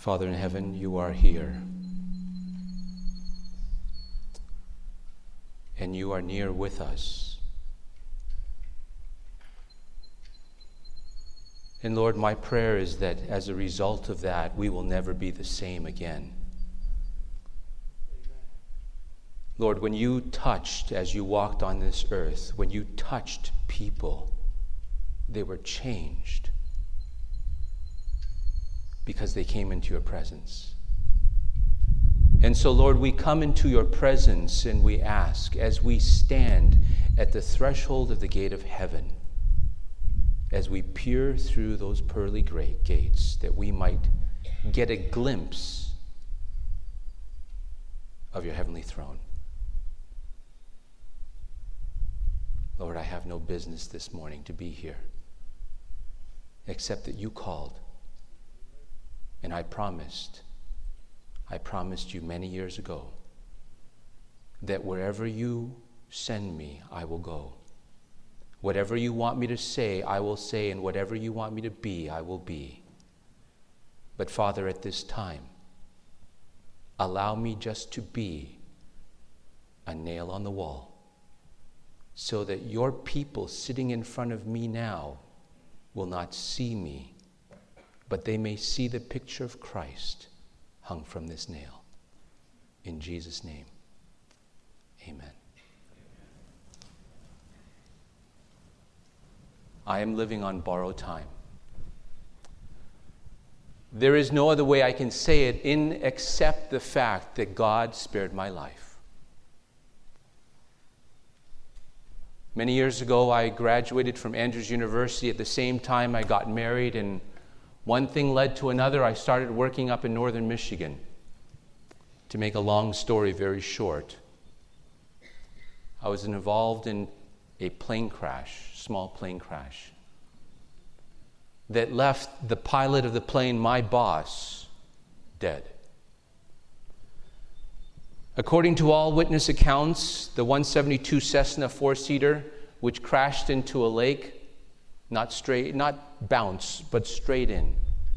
Father in heaven, you are here. And you are near with us. And Lord, my prayer is that as a result of that, we will never be the same again. Lord, when you touched, as you walked on this earth, when you touched people, they were changed because they came into your presence. And so, Lord, we come into your presence and we ask, as we stand at the threshold of the gate of heaven, as we peer through those pearly great gates, that we might get a glimpse of your heavenly throne. Lord, I have no business this morning to be here, except that you called. And I promised you many years ago that wherever you send me, I will go. Whatever you want me to say, I will say, and whatever you want me to be, I will be. But Father, at this time, allow me just to be a nail on the wall, so that your people sitting in front of me now will not see me, but they may see the picture of Christ hung from this nail. In Jesus' name, amen. I am living on borrowed time. There is no other way I can say it except the fact that God spared my life. Many years ago, I graduated from Andrews University. At the same time, I got married, and one thing led to another. I started working up in northern Michigan. To make a long story very short, I was involved in a plane crash, small plane crash, that left the pilot of the plane, my boss, dead. According to all witness accounts, the 172 Cessna four-seater, which crashed into a lake, not bounce, but straight in.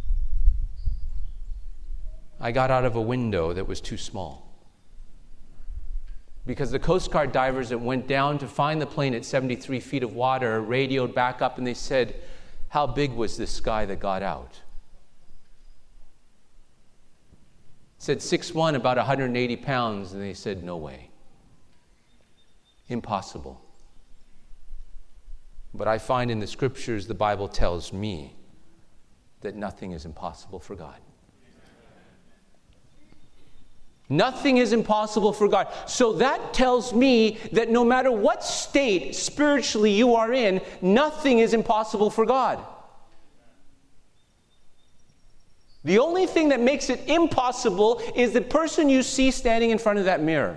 I got out of a window that was too small, because the Coast Guard divers that went down to find the plane at 73 feet of water radioed back up, and they said, how big was this guy that got out? Said 6'1", about 180 pounds, and they said, no way. Impossible. But I find in the scriptures, the Bible tells me that nothing is impossible for God. Nothing is impossible for God. So that tells me that no matter what state spiritually you are in, nothing is impossible for God. The only thing that makes it impossible is the person you see standing in front of that mirror.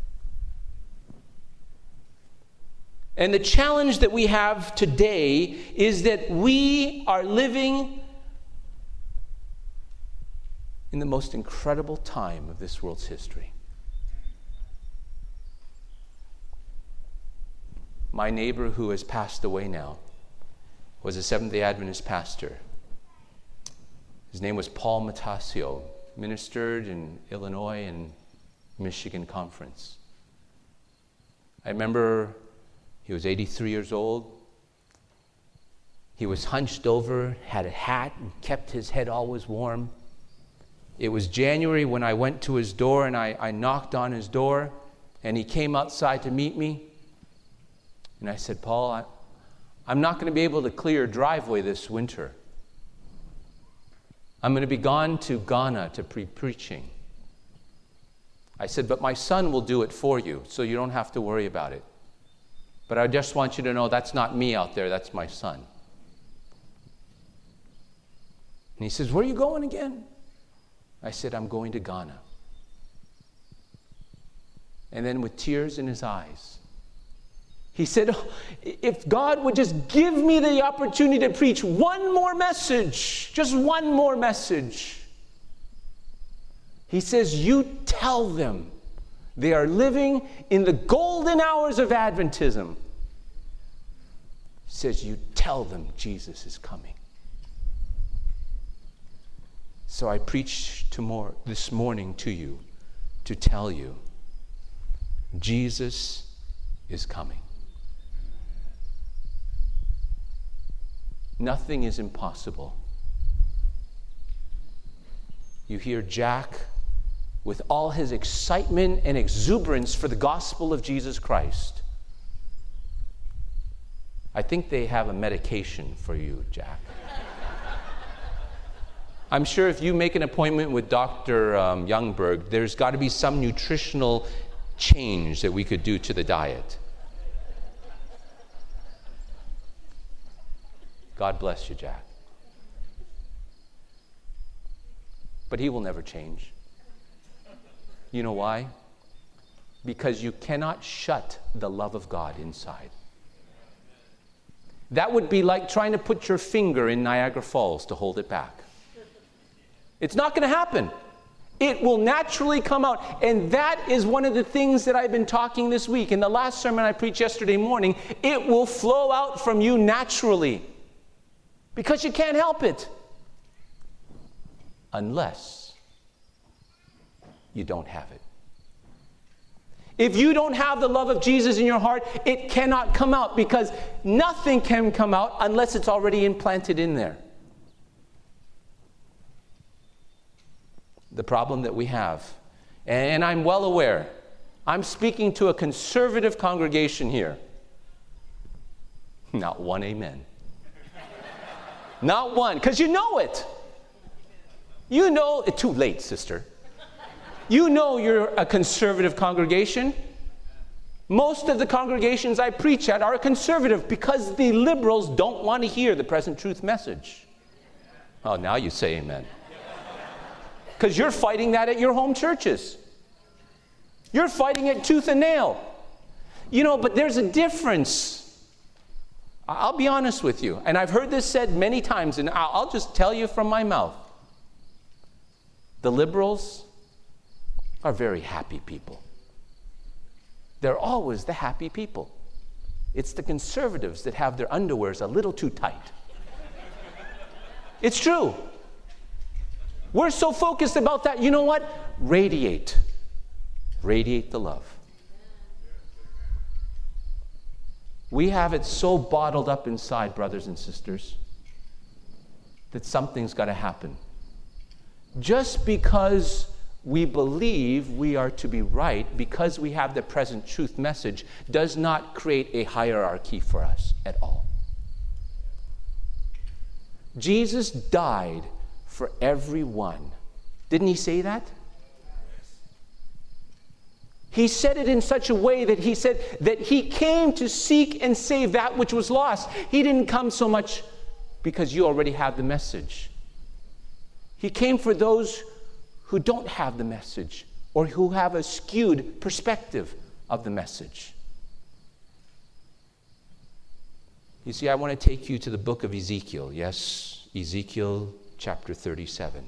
And the challenge that we have today is that we are living in the most incredible time of this world's history. My neighbor, who has passed away now, was a Seventh-day Adventist pastor. His name was Paul Matasio, ministered in Illinois and Michigan Conference. I remember he was 83 years old. He was hunched over, had a hat, and kept his head always warm. It was January when I went to his door, and I knocked on his door, and he came outside to meet me. And I said, Paul, I'm not going to be able to clear your driveway this winter. I'm going to be gone to Ghana to preaching. I said, but my son will do it for you, so you don't have to worry about it. But I just want you to know that's not me out there, that's my son. And he says, where are you going again? I said, I'm going to Ghana. And then with tears in his eyes, he said, if God would just give me the opportunity to preach one more message, just one more message. He says, you tell them they are living in the golden hours of Adventism. He says, you tell them Jesus is coming. So I preach this morning to you to tell you, Jesus is coming. Nothing is impossible. You hear Jack with all his excitement and exuberance for the gospel of Jesus Christ. I think they have a medication for you, Jack. I'm sure if you make an appointment with Dr. Youngberg, there's got to be some nutritional change that we could do to the diet. God bless you, Jack. But he will never change. You know why? Because you cannot shut the love of God inside. That would be like trying to put your finger in Niagara Falls to hold it back. It's not going to happen. It will naturally come out. And that is one of the things that I've been talking this week. In the last sermon I preached yesterday morning, it will flow out from you naturally. Because you can't help it. Unless you don't have it. If you don't have the love of Jesus in your heart, it cannot come out, because nothing can come out unless it's already implanted in there. The problem that we have, and I'm well aware, I'm speaking to a conservative congregation here. Not one amen. Not one, because you know it. You know, it's too late, sister. You know you're a conservative congregation. Most of the congregations I preach at are conservative because the liberals don't want to hear the present truth message. Oh, now you say amen. Because you're fighting that at your home churches. You're fighting it tooth and nail. You know, but there's a difference. I'll be honest with you, and I've heard this said many times, and I'll just tell you from my mouth. The liberals are very happy people. They're always the happy people. It's the conservatives that have their underwears a little too tight. It's true. We're so focused about that. You know what? Radiate. Radiate the love. We have it so bottled up inside, brothers and sisters, that something's got to happen. Just because we believe we are to be right, because we have the present truth message, does not create a hierarchy for us at all. Jesus died for everyone. Didn't he say that? He said it in such a way that he said that he came to seek and save that which was lost. He didn't come so much because you already have the message. He came for those who don't have the message or who have a skewed perspective of the message. You see, I want to take you to the book of Ezekiel. Yes, Ezekiel chapter 37.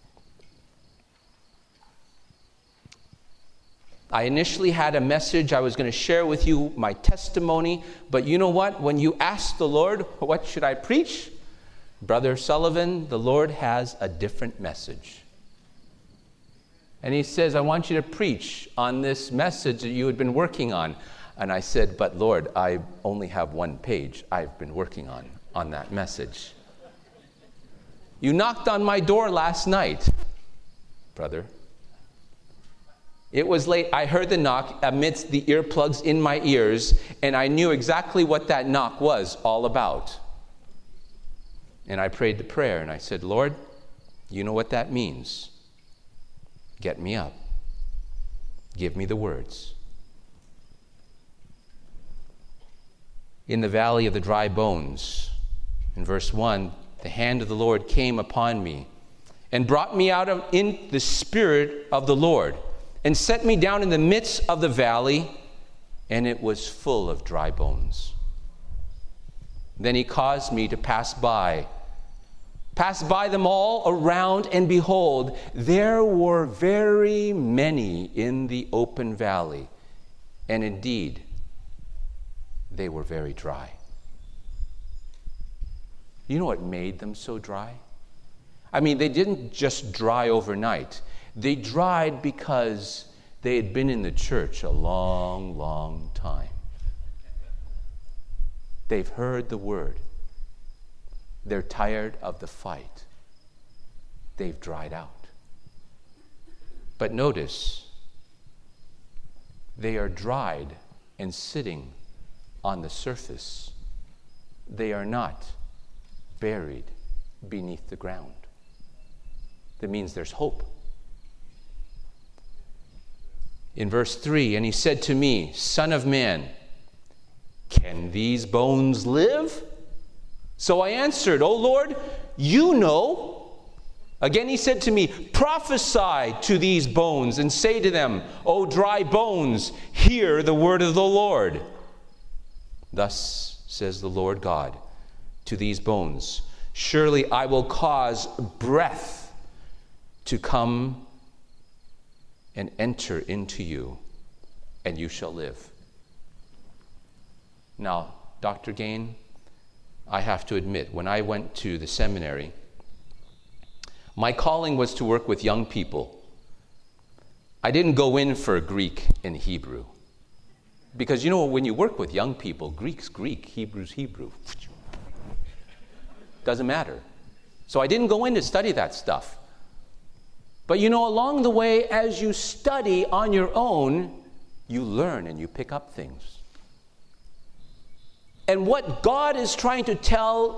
I initially had a message. I was going to share with you my testimony. But you know what? When you ask the Lord, what should I preach? Brother Sullivan, the Lord has a different message. And he says, I want you to preach on this message that you had been working on. And I said, but Lord, I only have one page I've been working on that message. You knocked on my door last night, brother. It was late. I heard the knock amidst the earplugs in my ears, and I knew exactly what that knock was all about. And I prayed the prayer, and I said, Lord, you know what that means. Get me up. Give me the words. In the valley of the dry bones, in verse 1, the hand of the Lord came upon me and brought me out in the spirit of the Lord and set me down in the midst of the valley, and it was full of dry bones. Then he caused me to pass by them all around, and behold, there were very many in the open valley, and indeed, they were very dry. You know what made them so dry? I mean, they didn't just dry overnight. They dried because they had been in the church a long, long time. They've heard the word. They're tired of the fight. They've dried out. But notice, they are dried and sitting on the surface. They are not buried beneath the ground. That means there's hope. In verse 3, and he said to me, Son of man, can these bones live? So I answered, O Lord, you know. Again he said to me, prophesy to these bones and say to them, O dry bones, hear the word of the Lord. Thus says the Lord God to these bones, surely I will cause breath to come and enter into you, and you shall live. Now, Dr. Gain, I have to admit, when I went to the seminary, my calling was to work with young people. I didn't go in for Greek and Hebrew. Because, you know, when you work with young people, Greek's Greek, Hebrew's Hebrew. Doesn't matter. So I didn't go in to study that stuff. But, you know, along the way, as you study on your own, you learn and you pick up things. And what God is trying to tell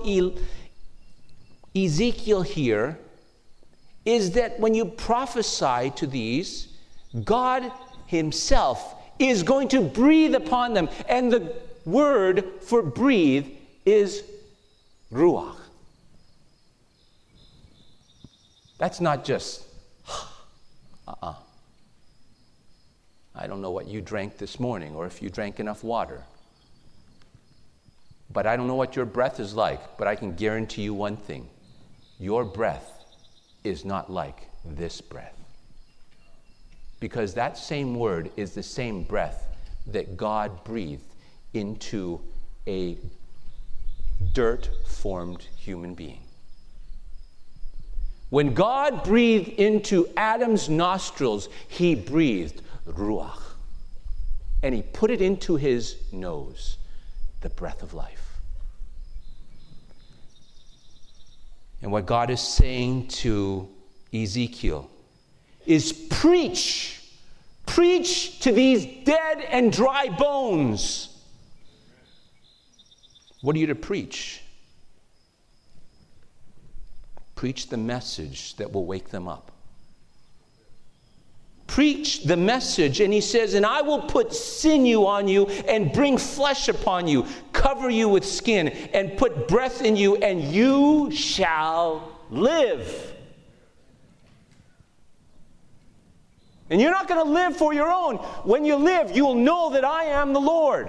Ezekiel here is that when you prophesy to these, God himself is going to breathe upon them. And the word for breathe is ruach. That's not just, I don't know what you drank this morning or if you drank enough water. But I don't know what your breath is like, but I can guarantee you one thing. Your breath is not like this breath. Because that same word is the same breath that God breathed into a dirt-formed human being. When God breathed into Adam's nostrils, he breathed ruach. And he put it into his nose, the breath of life. And what God is saying to Ezekiel is preach to these dead and dry bones. What are you to preach? Preach the message that will wake them up. Preach the message, and he says, and I will put sinew on you and bring flesh upon you, cover you with skin, and put breath in you, and you shall live. And you're not going to live for your own. When you live, you will know that I am the Lord.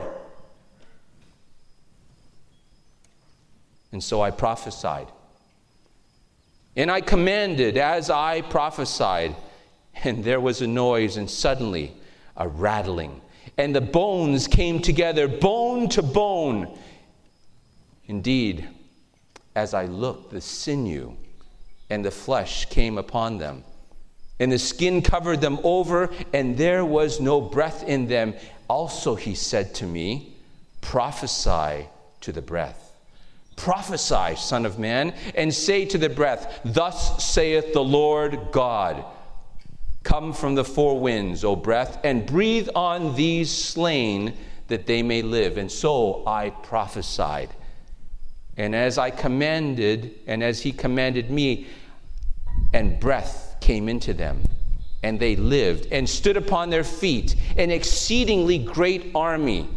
And so I prophesied. And I commanded as I prophesied. And there was a noise, and suddenly a rattling. And the bones came together, bone to bone. Indeed, as I looked, the sinew and the flesh came upon them. And the skin covered them over, and there was no breath in them. Also he said to me, prophesy to the breath. Prophesy, Son of Man, and say to the breath, thus saith the Lord God, come from the four winds, O breath, and breathe on these slain that they may live. And so I prophesied. And as I commanded, and as he commanded me, and breath came into them, and they lived, and stood upon their feet, an exceedingly great army.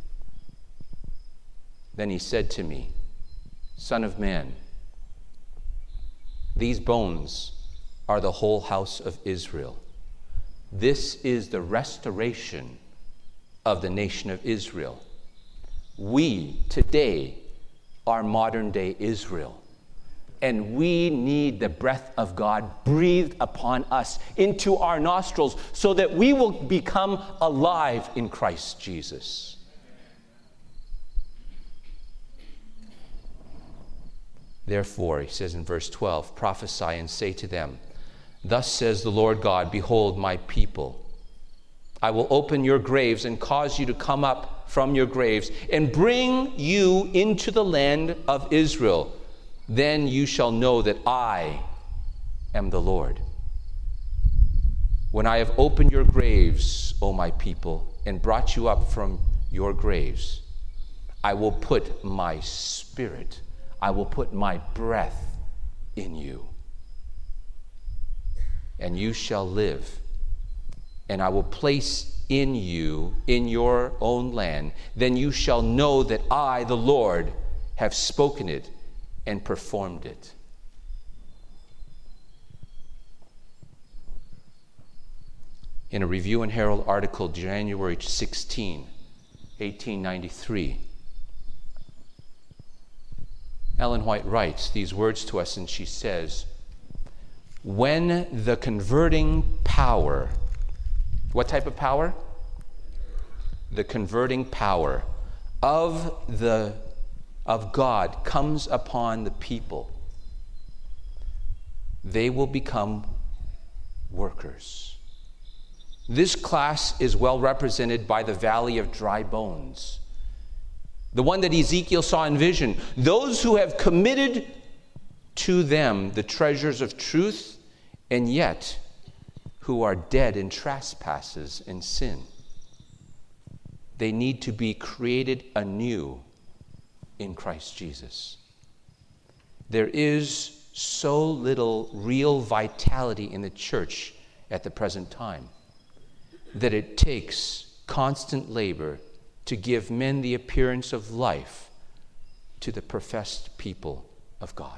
Then he said to me, Son of man, these bones are the whole house of Israel. This is the restoration of the nation of Israel. We today are modern day Israel. And we need the breath of God breathed upon us into our nostrils so that we will become alive in Christ Jesus. Therefore, he says in verse 12, prophesy and say to them, thus says the Lord God, behold my people. I will open your graves and cause you to come up from your graves and bring you into the land of Israel. Then you shall know that I am the Lord. When I have opened your graves, O my people, and brought you up from your graves, I will put my spirit, I will put my breath in you. And you shall live. And I will place in you, in your own land, then you shall know that I, the Lord, have spoken it and performed it. In a Review and Herald article, January 16, 1893, Ellen White writes these words to us, and she says, when the converting power, what type of power? The converting power of God comes upon the people, they will become workers. This class is well represented by the valley of dry bones, the one that Ezekiel saw in vision. Those who have committed to them the treasures of truth, and yet who are dead in trespasses and sin. They need to be created anew in Christ Jesus. There is so little real vitality in the church at the present time that it takes constant labor to give men the appearance of life to the professed people of God.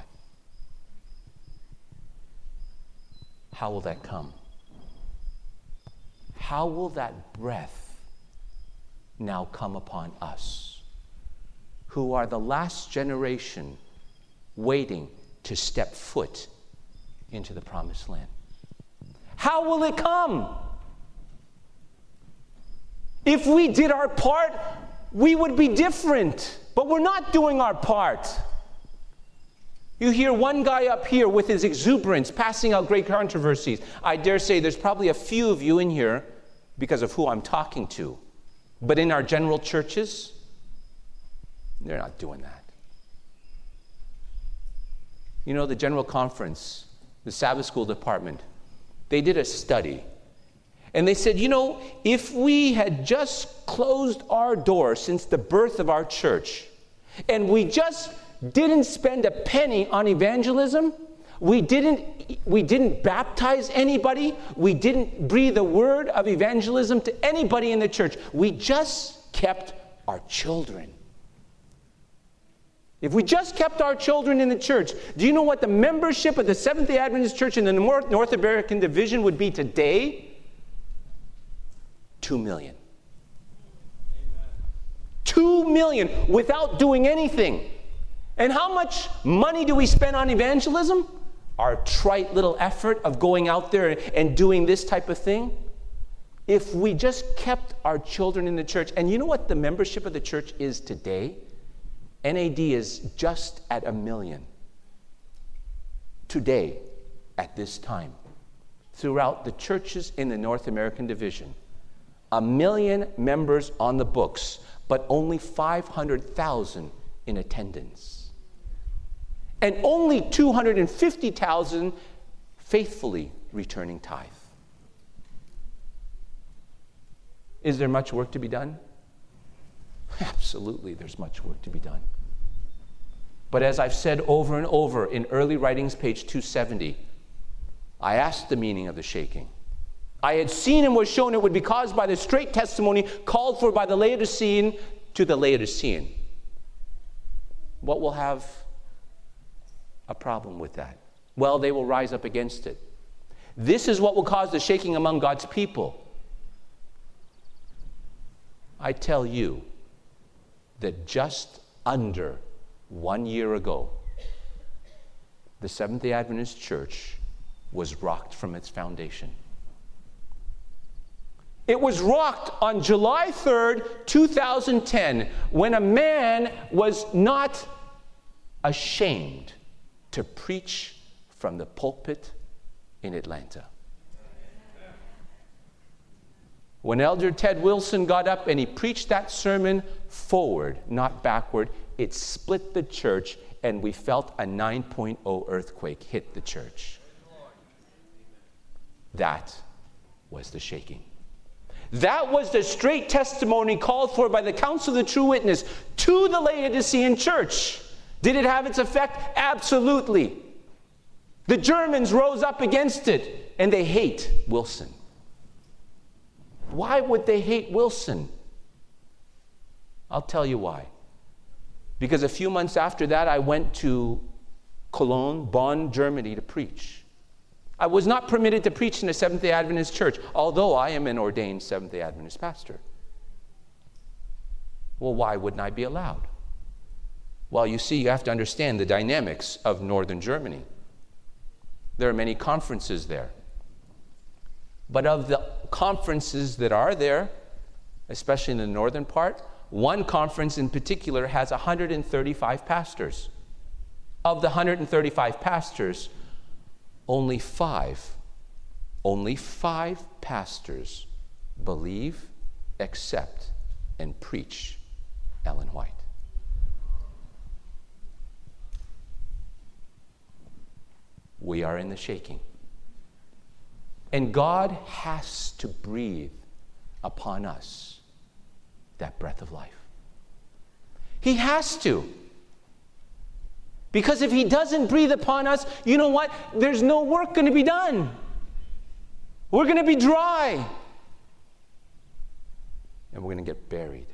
How will that come? How will that breath now come upon us, who are the last generation waiting to step foot into the promised land? How will it come? If we did our part, we would be different, but we're not doing our part. You hear one guy up here with his exuberance passing out great controversies. I dare say there's probably a few of you in here because of who I'm talking to. But in our general churches, they're not doing that. You know, the General Conference, the Sabbath School Department, they did a study. And they said, you know, if we had just closed our doors since the birth of our church, and we just didn't spend a penny on evangelism, we didn't baptize anybody, we didn't breathe a word of evangelism to anybody in the church, we just kept our children. If we just kept our children in the church, do you know what the membership of the Seventh-day Adventist Church in the North American Division would be today? 2 million. Amen. 2 million without doing anything. And how much money do we spend on evangelism? Our trite little effort of going out there and doing this type of thing? If we just kept our children in the church, and you know what the membership of the church is today? NAD is just at 1 million. Today, at this time, throughout the churches in the North American Division, 1 million members on the books, but only 500,000 in attendance. And only 250,000 faithfully returning tithe. Is there much work to be done? Absolutely, there's much work to be done. But as I've said over and over in early writings, page 270, I asked the meaning of the shaking. I had seen and was shown it would be caused by the straight testimony called for by the Laodicean to the Laodicean. What will have a problem with that? Well, they will rise up against it. This is what will cause the shaking among God's people. I tell you that just under 1 year ago, the Seventh-day Adventist Church was rocked from its foundation. It was rocked on July 3rd, 2010, when a man was not ashamed to preach from the pulpit in Atlanta. When Elder Ted Wilson got up and he preached that sermon forward, not backward, it split the church, and we felt a 9.0 earthquake hit the church. That was the shaking. That was the straight testimony called for by the Council of the True Witness to the Laodicean church. Did it have its effect? Absolutely. The Germans rose up against it, and they hate Wilson. Why would they hate Wilson? I'll tell you why. Because a few months after that, I went to Cologne, Bonn, Germany to preach. I was not permitted to preach in a Seventh-day Adventist church, although I am an ordained Seventh-day Adventist pastor. Well, why wouldn't I be allowed? Well, you see, you have to understand the dynamics of northern Germany. There are many conferences there. But of the conferences that are there, especially in the northern part, one conference in particular has 135 pastors. Of the 135 pastors, only five pastors believe, accept, and preach Ellen White. We are in the shaking. And God has to breathe upon us that breath of life. He has to. Because if he doesn't breathe upon us, you know what? There's no work going to be done. We're going to be dry. And we're going to get buried.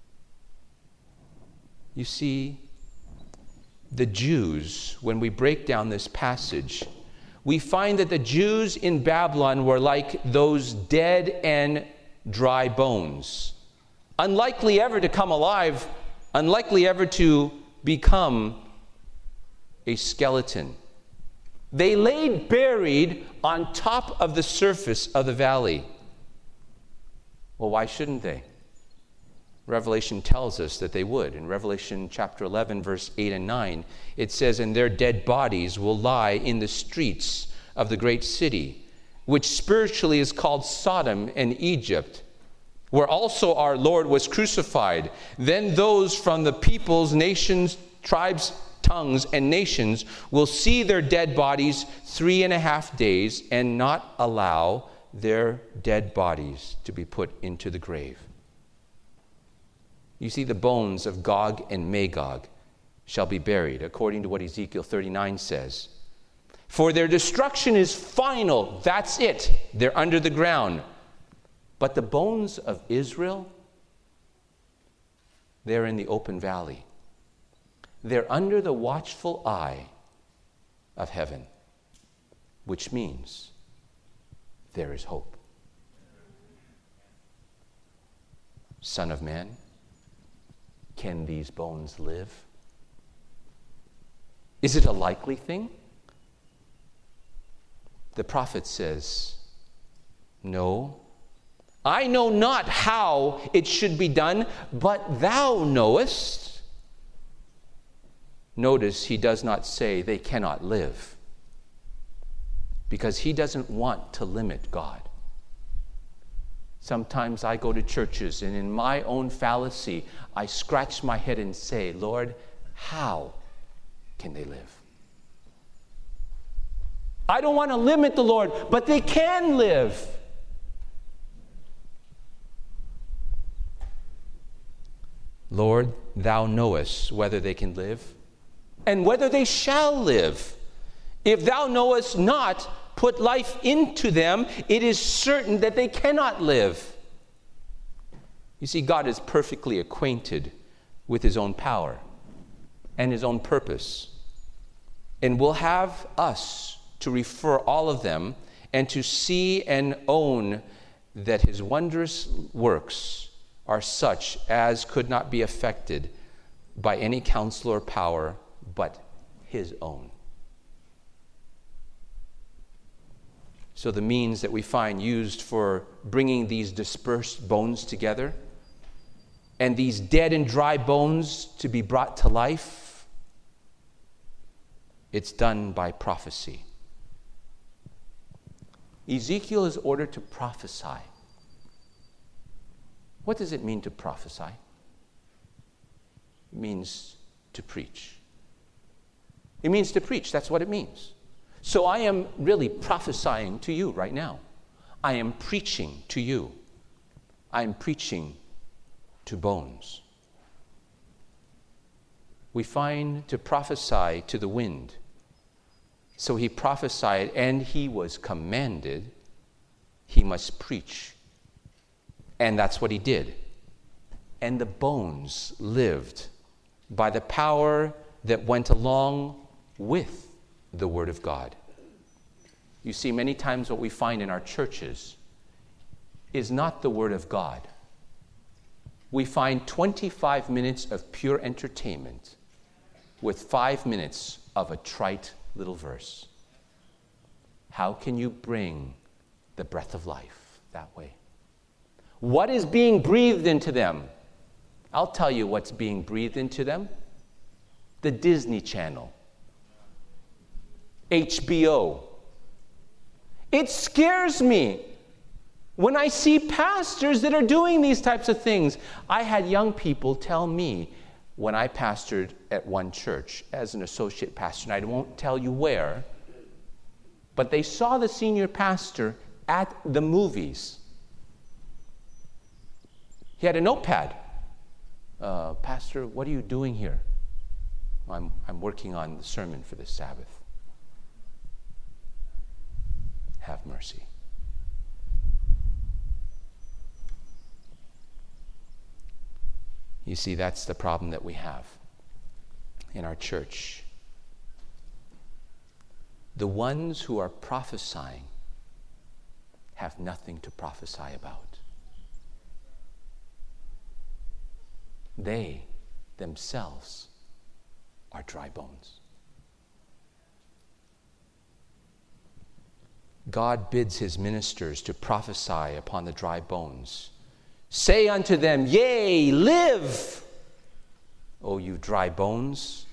You see, the Jews, when we break down this passage, we find that the Jews in Babylon were like those dead and dry bones. Unlikely ever to come alive, unlikely ever to become a skeleton. They laid buried on top of the surface of the valley. Well, why shouldn't they? Revelation tells us that they would. In Revelation chapter 11, verse 8 and 9, it says, "And their dead bodies will lie in the streets of the great city, which spiritually is called Sodom and Egypt, where also our Lord was crucified. Then those from the peoples, nations, tribes, tongues, and nations will see their dead bodies 3.5 days and not allow their dead bodies to be put into the grave." You see, the bones of Gog and Magog shall be buried, according to what Ezekiel 39 says. For their destruction is final. That's it. They're under the ground. But the bones of Israel, they're in the open valley. They're under the watchful eye of heaven, which means there is hope. Son of man, can these bones live? Is it a likely thing? The prophet says, no. I know not how it should be done, but thou knowest. Notice he does not say they cannot live, because he doesn't want to limit God. Sometimes I go to churches, and in my own fallacy, I scratch my head and say, Lord, how can they live? I don't want to limit the Lord, but they can live. Lord, thou knowest whether they can live and whether they shall live. If thou knowest not, put life into them, it is certain that they cannot live. You see, God is perfectly acquainted with his own power and his own purpose, and will have us to refer all of them and to see and own that his wondrous works are such as could not be affected by any counsel or power but his own. So the means that we find used for bringing these dispersed bones together and these dead and dry bones to be brought to life It's done by prophecy. Ezekiel is ordered to prophesy. What does it mean to prophesy? It means to preach. It means to preach. That's what it means. So I am really prophesying to you right now. I am preaching to you. I am preaching to bones. We find to prophesy to the wind. So he prophesied, and he was commanded he must preach. And that's what he did. And the bones lived by the power that went along with the Word of God. You see, many times what we find in our churches is not the Word of God. We find 25 minutes of pure entertainment with 5 minutes of a trite little verse. How can you bring the breath of life that way? What is being breathed into them? I'll tell you what's being breathed into them. The Disney Channel. HBO. It scares me when I see pastors that are doing these types of things. I had young people tell me when I pastored at one church as an associate pastor, and I won't tell you where, but they saw the senior pastor at the movies. He had a notepad. Pastor, what are you doing here? I'm working on the sermon for this Sabbath. Have mercy. You see, that's the problem that we have in our church. The ones who are prophesying have nothing to prophesy about. They themselves are dry bones. God bids his ministers to prophesy upon the dry bones. Say unto them, yea, live, O you dry bones.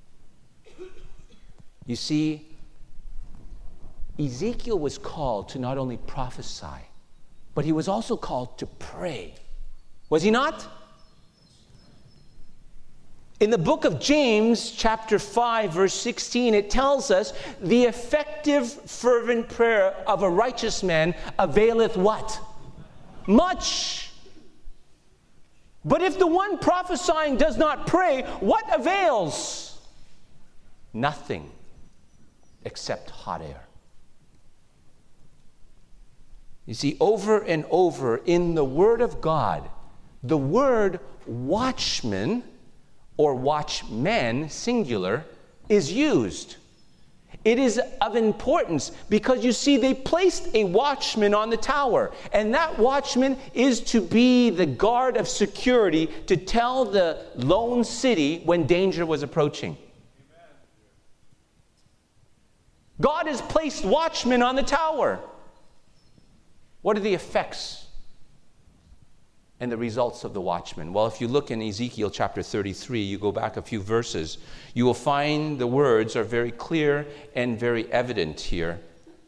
You see, Ezekiel was called to not only prophesy, but he was also called to pray. Was he not? In the book of James, chapter 5, verse 16, it tells us, the effective, fervent prayer of a righteous man availeth what? Much. But if the one prophesying does not pray, what avails? Nothing except hot air. You see, over and over in the Word of God, the word watchman or watchmen, singular, is used. It is of importance because you see they placed a watchman on the tower, and that watchman is to be the guard of security to tell the lone city when danger was approaching. God has placed watchmen on the tower. What are the effects and the results of the watchman? Well, if you look in Ezekiel chapter 33, you go back a few verses, you will find the words are very clear and very evident here.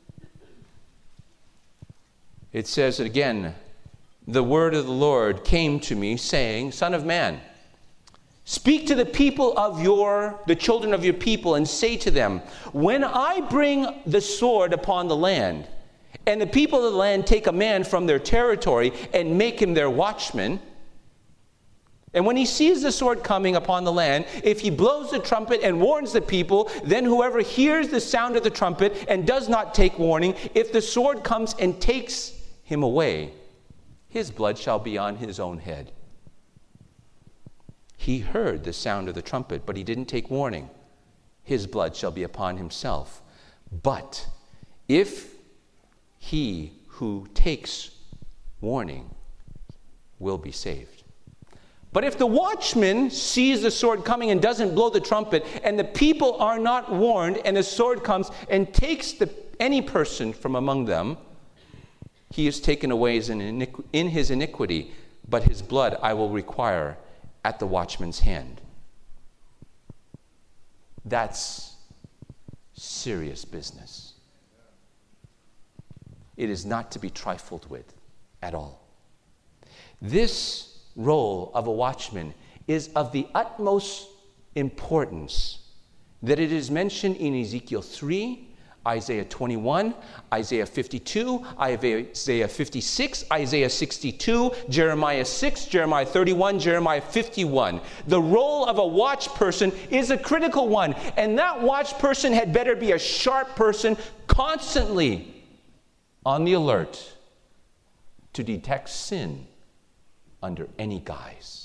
It says again, the word of the Lord came to me, saying, Son of man, speak to the people of the children of your people, and say to them, when I bring the sword upon the land, and the people of the land take a man from their territory and make him their watchman, and when he sees the sword coming upon the land, if he blows the trumpet and warns the people, then whoever hears the sound of the trumpet and does not take warning, if the sword comes and takes him away, his blood shall be on his own head. He heard the sound of the trumpet, but he didn't take warning. His blood shall be upon himself. But if he who takes warning will be saved. But if the watchman sees the sword coming and doesn't blow the trumpet, and the people are not warned, and the sword comes and takes any person from among them, he is taken away in his iniquity, but his blood I will require at the watchman's hand. That's serious business. It is not to be trifled with at all. This role of a watchman is of the utmost importance that it is mentioned in Ezekiel 3, Isaiah 21, Isaiah 52, Isaiah 56, Isaiah 62, Jeremiah 6, Jeremiah 31, Jeremiah 51. The role of a watch person is a critical one, and that watch person had better be a sharp person, constantly on the alert to detect sin under any guise.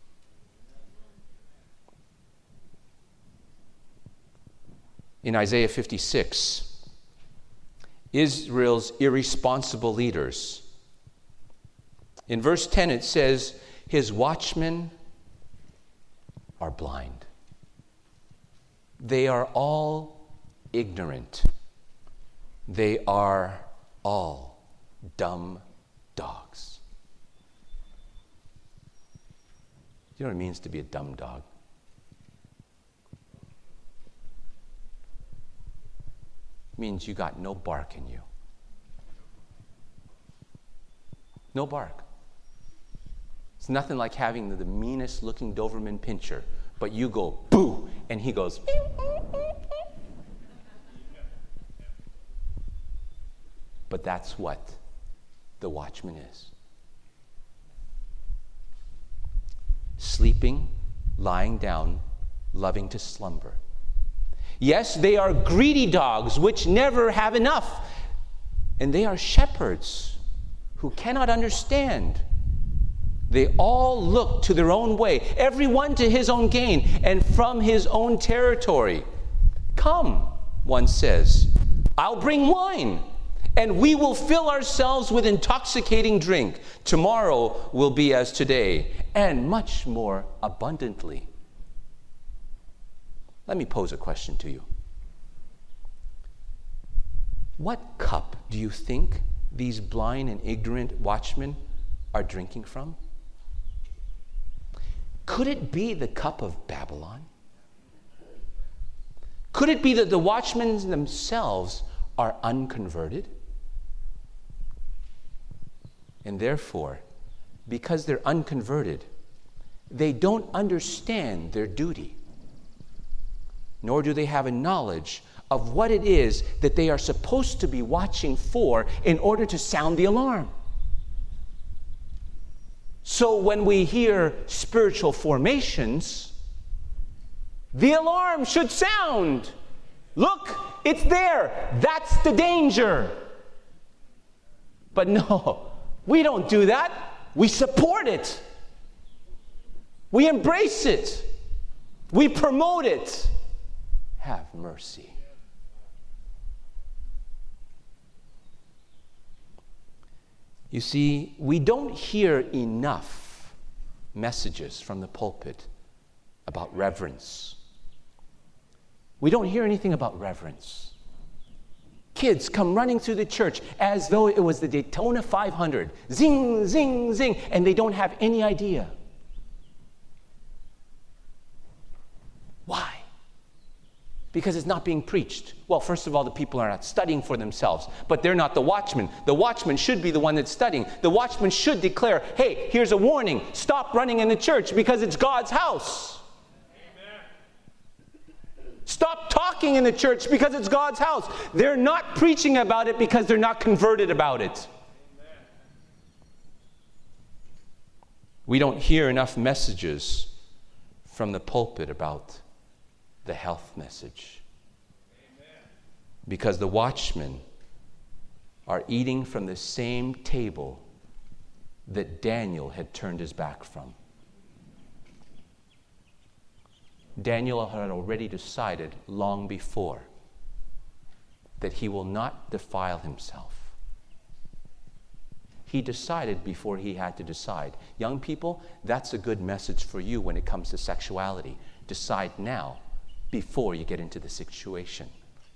In Isaiah 56, Israel's irresponsible leaders. In verse 10 it says, his watchmen are blind. They are all ignorant. They are all dumb dogs. Do you know what it means to be a dumb dog? It means you got no bark in you. No bark. It's nothing like having the meanest looking Doberman Pinscher, but you go boo, and he goes. But that's what the watchman is. Sleeping, lying down, loving to slumber. Yes, they are greedy dogs which never have enough. And they are shepherds who cannot understand. They all look to their own way, everyone to his own gain and from his own territory. Come, one says, I'll bring wine, and we will fill ourselves with intoxicating drink. Tomorrow will be as today, and much more abundantly. Let me pose a question to you. What cup do you think these blind and ignorant watchmen are drinking from? Could it be the cup of Babylon? Could it be that the watchmen themselves are unconverted? And therefore, because they're unconverted, they don't understand their duty, nor do they have a knowledge of what it is that they are supposed to be watching for in order to sound the alarm. So when we hear spiritual formations, the alarm should sound. Look, it's there. That's the danger. But no, we don't do that. We support it. We embrace it. We promote it. Have mercy. You see, we don't hear enough messages from the pulpit about reverence. We don't hear anything about reverence. Kids come running through the church as though it was the Daytona 500. Zing, zing, zing, and they don't have any idea. Why? Because it's not being preached. Well, first of all, the people are not studying for themselves, but they're not the watchman. The watchman should be the one that's studying. The watchman should declare, hey, here's a warning. Stop running in the church because it's God's house. Amen. Stop talking in the church because it's God's house. They're not preaching about it because they're not converted about it. Amen. We don't hear enough messages from the pulpit about the health message. Amen. Because the watchmen are eating from the same table that Daniel had turned his back from. Daniel had already decided long before that he will not defile himself. He decided before he had to decide. Young people, that's a good message for you when it comes to sexuality. Decide now before you get into the situation.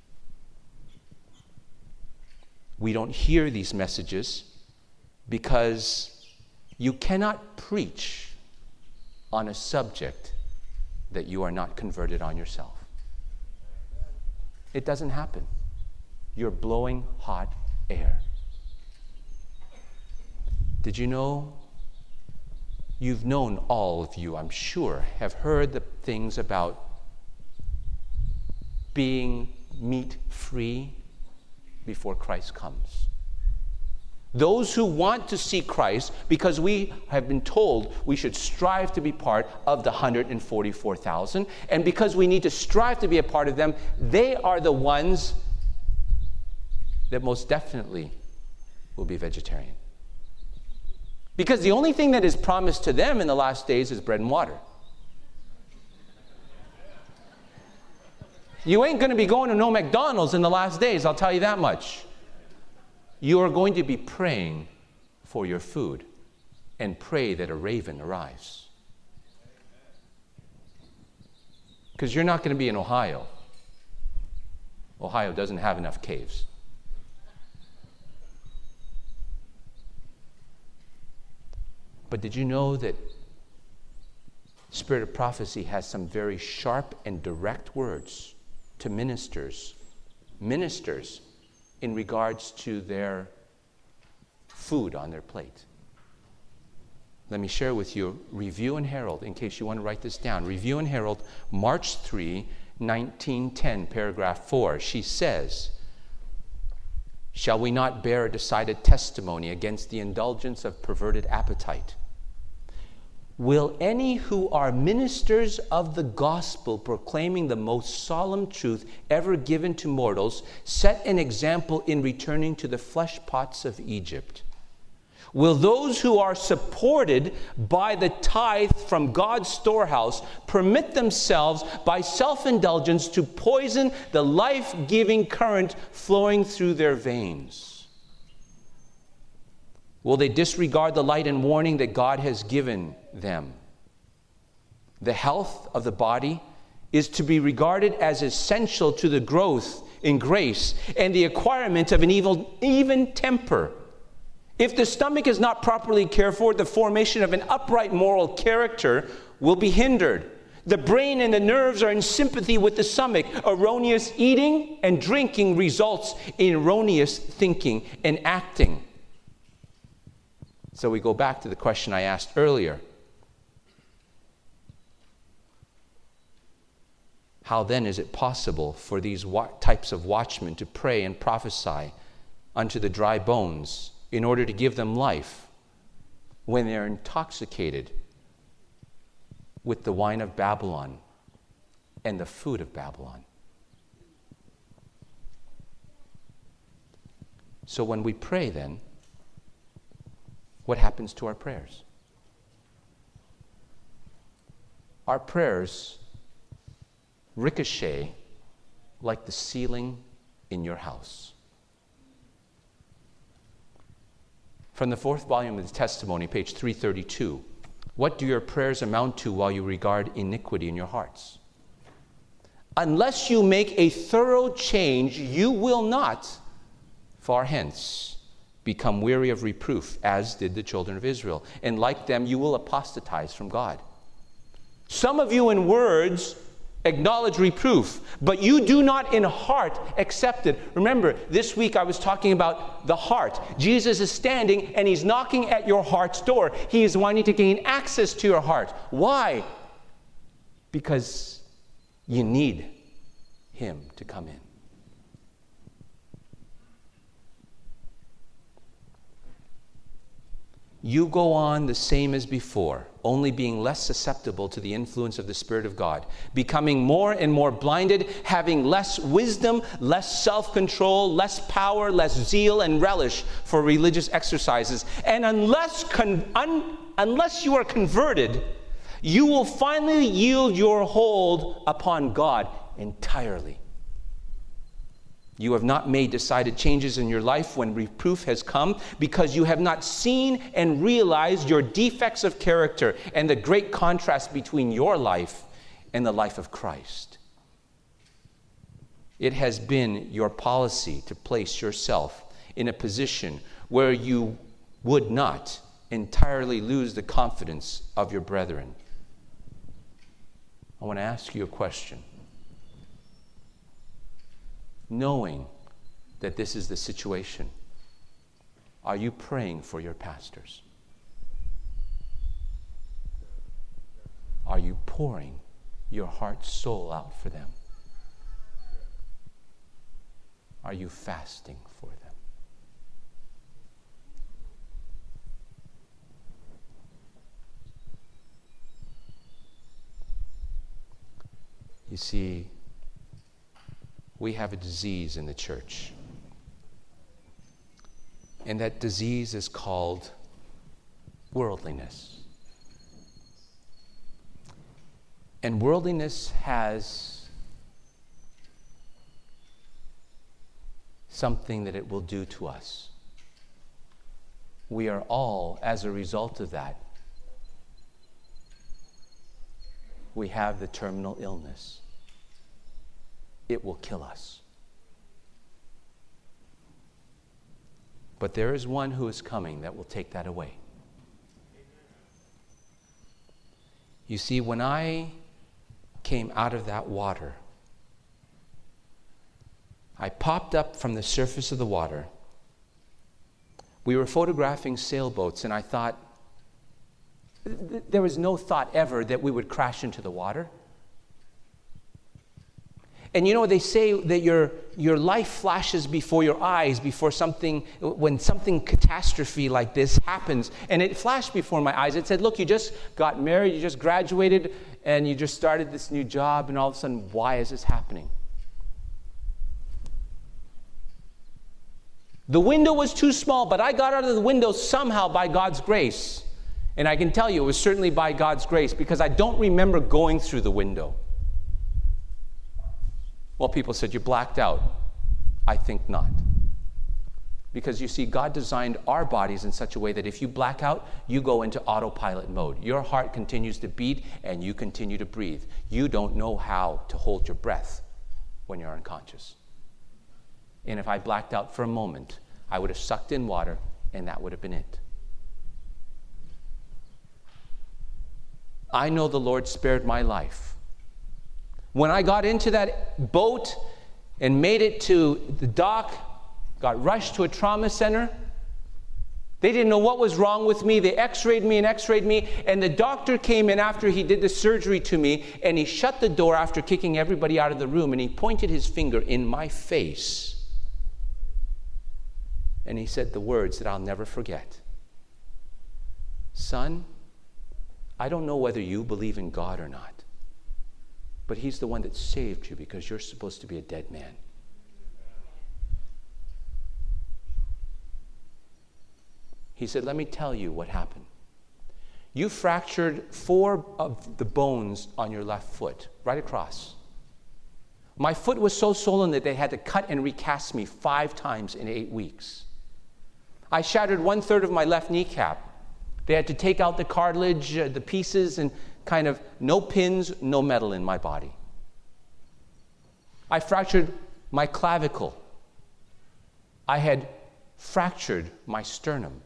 We don't hear these messages because you cannot preach on a subject that you are not converted on yourself. It doesn't happen. You're blowing hot air. Did you know? You've known, all of you, I'm sure, have heard the things about being meat-free before Christ comes. Those who want to see Christ, because we have been told we should strive to be part of the 144,000, and because we need to strive to be a part of them, they are the ones that most definitely will be vegetarian. Because the only thing that is promised to them in the last days is bread and water. You ain't going to be going to no McDonald's in the last days, I'll tell you that much. You are going to be praying for your food and pray that a raven arrives. Because you're not going to be in Ohio. Ohio doesn't have enough caves. But did you know that Spirit of Prophecy has some very sharp and direct words to ministers in regards to their food on their plate? Let me share with you Review and Herald, in case you want to write this down. Review and Herald, March 3, 1910, paragraph 4. She says, "Shall we not bear a decided testimony against the indulgence of perverted appetite? Will any who are ministers of the gospel proclaiming the most solemn truth ever given to mortals set an example in returning to the flesh pots of Egypt? Will those who are supported by the tithe from God's storehouse permit themselves by self-indulgence to poison the life-giving current flowing through their veins? Will they disregard the light and warning that God has given them? The health of the body is to be regarded as essential to the growth in grace and the acquirement of an even temper. If the stomach is not properly cared for, the formation of an upright moral character will be hindered. The brain and the nerves are in sympathy with the stomach. Erroneous eating and drinking results in erroneous thinking and acting." So we go back to the question I asked earlier. How then is it possible for these types of watchmen to pray and prophesy unto the dry bones in order to give them life when they're intoxicated with the wine of Babylon and the food of Babylon? So when we pray then, what happens to our prayers? Our prayers ricochet like the ceiling in your house. From the 4th volume of the Testimony, page 332, "What do your prayers amount to while you regard iniquity in your hearts? Unless you make a thorough change, you will not, far hence, become weary of reproof, as did the children of Israel. And like them, you will apostatize from God. Some of you in words acknowledge reproof, but you do not in heart accept it." Remember, this week I was talking about the heart. Jesus is standing and he's knocking at your heart's door. He is wanting to gain access to your heart. Why? Because you need him to come in. You go on the same as before, only being less susceptible to the influence of the Spirit of God, becoming more and more blinded, having less wisdom, less self-control, less power, less zeal and relish for religious exercises. And unless you are converted, you will finally yield your hold upon God entirely. You have not made decided changes in your life when reproof has come because you have not seen and realized your defects of character and the great contrast between your life and the life of Christ. It has been your policy to place yourself in a position where you would not entirely lose the confidence of your brethren. I want to ask you a question. knowing that this is the situation, are you praying for your pastors? Are you pouring your heart's soul out for them? Are you fasting for them? You see, we have a disease in the church. And that disease is called worldliness. And worldliness has something that it will do to us. We are all, as a result of that, we have the terminal illness. It will kill us. But there is one who is coming that will take that away. You see, when I came out of that water, I popped up from the surface of the water. We were photographing sailboats, and I thought, there was no thought ever that we would crash into the water. And you know, they say that your life flashes before your eyes before something, when something catastrophe like this happens. And it flashed before my eyes. It said, look, you just got married, you just graduated, and you just started this new job, and all of a sudden, why is this happening? The window was too small, but I got out of the window somehow by God's grace. And I can tell you, it was certainly by God's grace, because I don't remember going through the window. Well, people said, you blacked out. I think not. Because you see, God designed our bodies in such a way that if you black out, you go into autopilot mode. Your heart continues to beat and you continue to breathe. You don't know how to hold your breath when you're unconscious. And if I blacked out for a moment, I would have sucked in water and that would have been it. I know the Lord spared my life. When I got into that boat and made it to the dock, got rushed to a trauma center, they didn't know what was wrong with me. They x-rayed me, and the doctor came in after he did the surgery to me, and he shut the door after kicking everybody out of the room, and he pointed his finger in my face, and he said the words that I'll never forget. Son, I don't know whether you believe in God or not, but he's the one that saved you because you're supposed to be a dead man. He said, let me tell you what happened. You fractured 4 of the bones on your left foot, right across. My foot was so swollen that they had to cut and recast me 5 times in 8 weeks. I shattered 1/3 of my left kneecap. They had to take out the cartilage, the pieces, and kind of no pins, no metal in my body. I fractured my clavicle. I had fractured my sternum.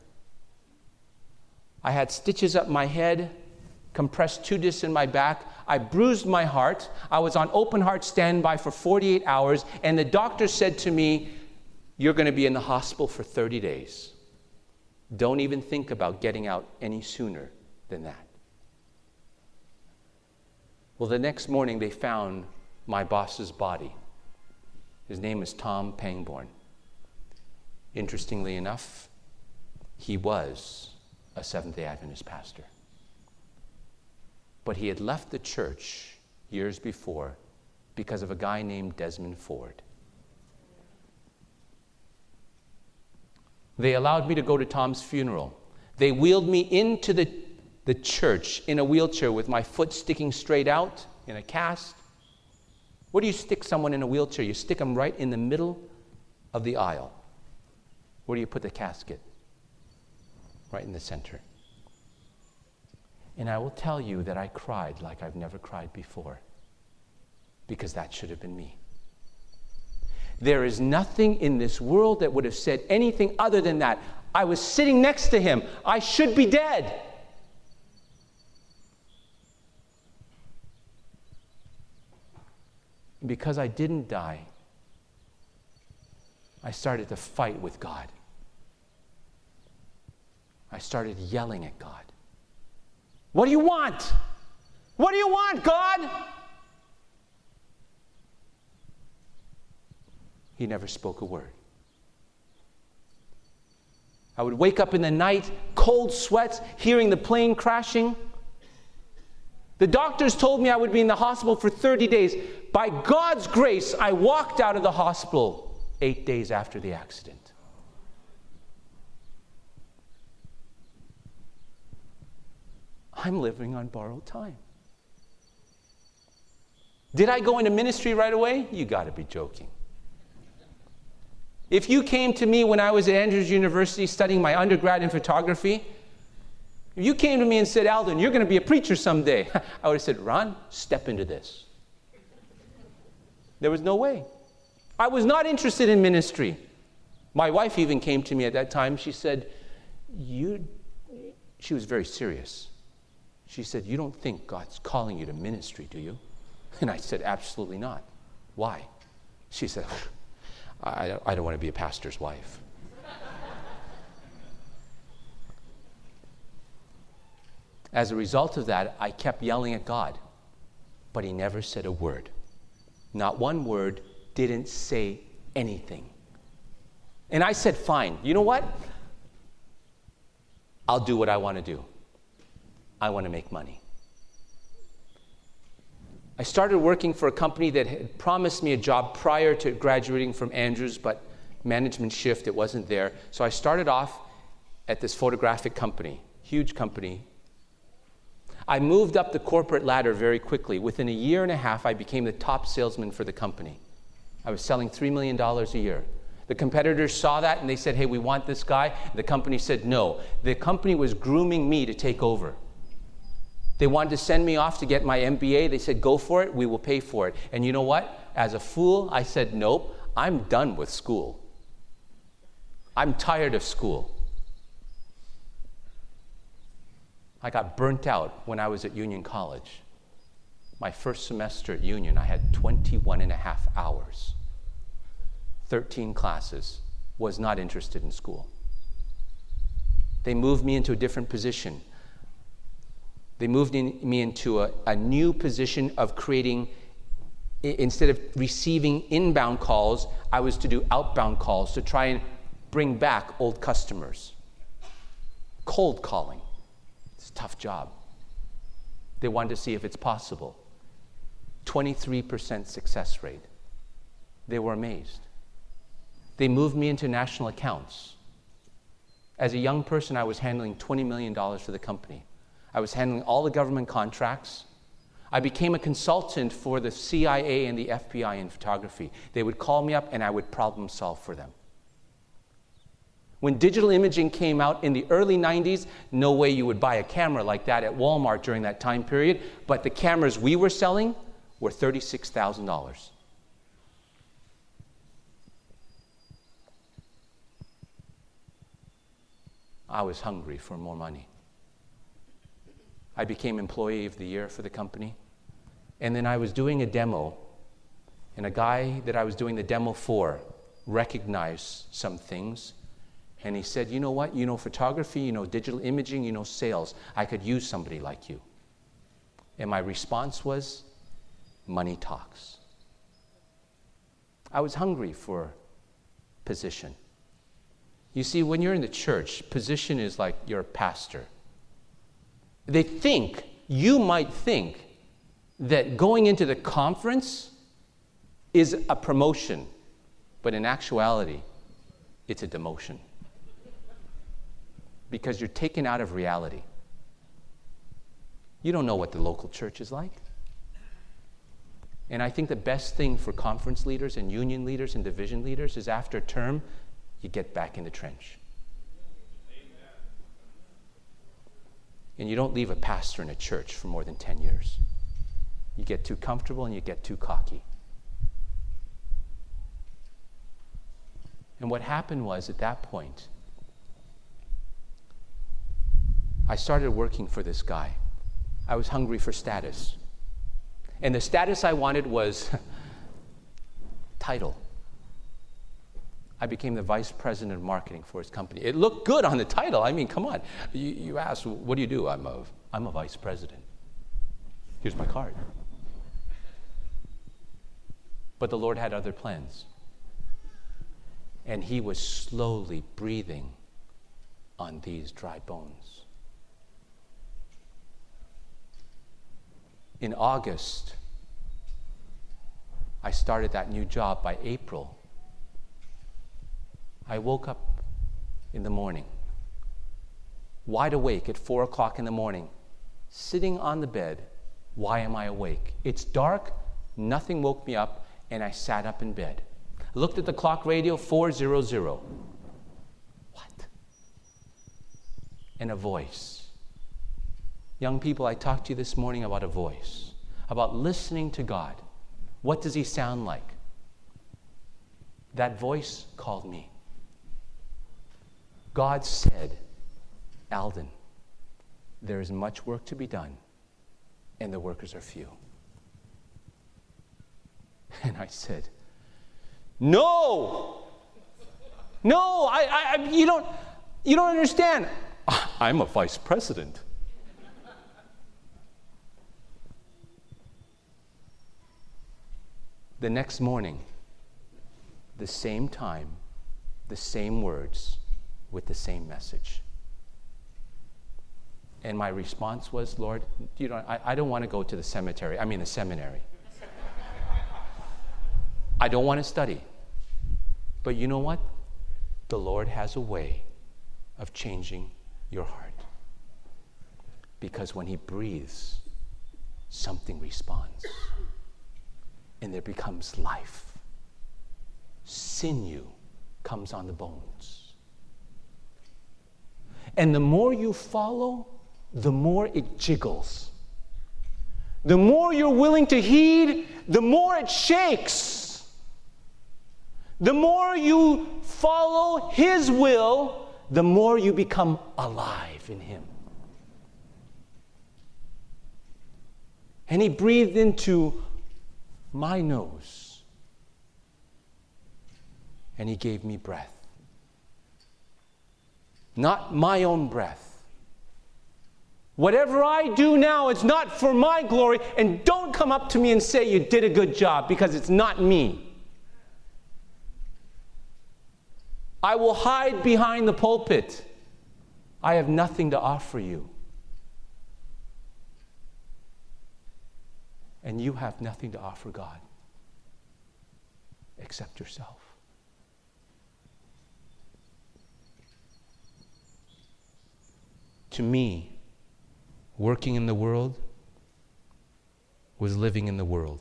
I had stitches up my head, compressed 2 discs in my back. I bruised my heart. I was on open heart standby for 48 hours, and the doctor said to me, you're going to be in the hospital for 30 days. Don't even think about getting out any sooner than that. Well, the next morning they found my boss's body. His name is Tom Pangborn. Interestingly enough, he was a Seventh-day Adventist pastor. But he had left the church years before because of a guy named Desmond Ford. They allowed me to go to Tom's funeral. They wheeled me into the church in a wheelchair with my foot sticking straight out in a cast. Where do you stick someone in a wheelchair? You stick them right in the middle of the aisle. Where do you put the casket? Right in the center. And I will tell you that I cried like I've never cried before, because that should have been me. There is nothing in this world that would have said anything other than that. I was sitting next to him. I should be dead. Because I didn't die, I started to fight with God. I started yelling at God. What do you want? What do you want, God? He never spoke a word. I would wake up in the night, cold sweats, hearing the plane crashing. The doctors told me I would be in the hospital for 30 days. By God's grace, I walked out of the hospital 8 days after the accident. I'm living on borrowed time. Did I go into ministry right away? You got to be joking. If you came to me when I was at Andrews University studying my undergrad in photography, if you came to me and said, Alden, you're going to be a preacher someday, I would have said, Ron, step into this. There was no way. I was not interested in ministry. My wife even came to me at that time. She said, she was very serious. She said, you don't think God's calling you to ministry, do you? And I said, absolutely not. Why? She said, I don't want to be a pastor's wife. As a result of that, I kept yelling at God, but he never said a word. Not one word, didn't say anything. And I said, fine, you know what? I'll do what I want to do. I want to make money. I started working for a company that had promised me a job prior to graduating from Andrews, but management shift, it wasn't there. So I started off at this photographic company, huge company. I moved up the corporate ladder very quickly. Within a year and a half, I became the top salesman for the company. I was selling $3 million a year. The competitors saw that and they said, hey, we want this guy. The company said no. The company was grooming me to take over. They wanted to send me off to get my MBA. They said, go for it, we will pay for it. And you know what? As a fool, I said, nope, I'm done with school. I'm tired of school. I got burnt out when I was at Union College. My first semester at Union, I had 21 and a half hours, 13 classes, was not interested in school. They moved me into a different position. They moved me into a new position of creating, instead of receiving inbound calls, I was to do outbound calls to try and bring back old customers. Cold calling. It's a tough job. They wanted to see if it's possible. 23% success rate. They were amazed. They moved me into national accounts. As a young person, I was handling $20 million for the company. I was handling all the government contracts. I became a consultant for the CIA and the FBI in photography. They would call me up and I would problem solve for them. When digital imaging came out in the early 90s, no way you would buy a camera like that at Walmart during that time period, but the cameras we were selling were $36,000. I was hungry for more money. I became Employee of the Year for the company. And then I was doing a demo, and a guy that I was doing the demo for recognized some things. And he said, you know what? You know photography, you know digital imaging, you know sales. I could use somebody like you. And my response was, money talks. I was hungry for position. You see, when you're in the church, position is like you're a pastor. You might think that going into the conference is a promotion, but in actuality, it's a demotion. Because you're taken out of reality. You don't know what the local church is like. And I think the best thing for conference leaders and union leaders and division leaders is after a term, you get back in the trench. And you don't leave a pastor in a church for more than 10 years. You get too comfortable and you get too cocky. And what happened was, at that point, I started working for this guy. I was hungry for status. And the status I wanted was title. I became the vice president of marketing for his company. It looked good on the title. I mean, come on. You ask, what do you do? I'm a vice president. Here's my card. But the Lord had other plans. And he was slowly breathing on these dry bones. In August, I started that new job. By April, I woke up in the morning, wide awake at 4 o'clock in the morning, sitting on the bed. Why am I awake? It's dark, nothing woke me up, and I sat up in bed. I looked at the clock radio, 4:00. What? And a voice. Young people, I talked to you this morning about a voice, about listening to God. What does he sound like? That voice called me. God said, Alden, there is much work to be done, and the workers are few. And I said, no, you don't understand. I'm a vice president. The next morning, the same time, the same words, with the same message. And my response was, Lord, I don't want to go to the seminary. I don't want to study. But you know what? The Lord has a way of changing your heart. Because when he breathes, something responds. And there becomes life. Sinew comes on the bones. And the more you follow, the more it jiggles. The more you're willing to heed, the more it shakes. The more you follow his will, the more you become alive in him. And he breathed into my nose, and he gave me breath. Not my own breath. Whatever I do now, it's not for my glory. And don't come up to me and say you did a good job, because it's not me. I will hide behind the pulpit. I have nothing to offer you. And you have nothing to offer God except yourself. To me, working in the world was living in the world.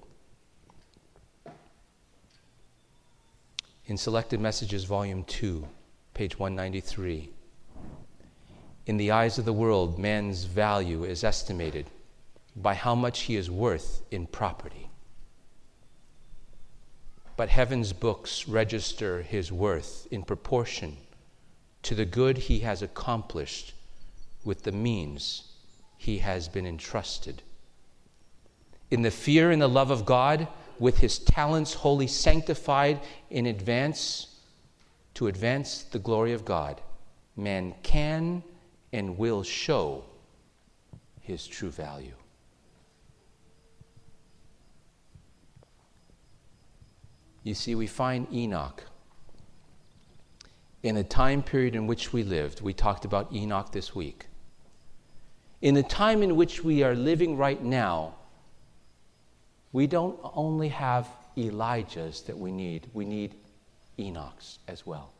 In Selected Messages, Volume 2, page 193, in the eyes of the world, man's value is estimated by how much he is worth in property. But heaven's books register his worth in proportion to the good he has accomplished with the means he has been entrusted. In the fear and the love of God, with his talents wholly sanctified to advance the glory of God, man can and will show his true value. You see, we find Enoch in the time period in which we lived. We talked about Enoch this week. In the time in which we are living right now, we don't only have Elijahs that we need Enochs as well.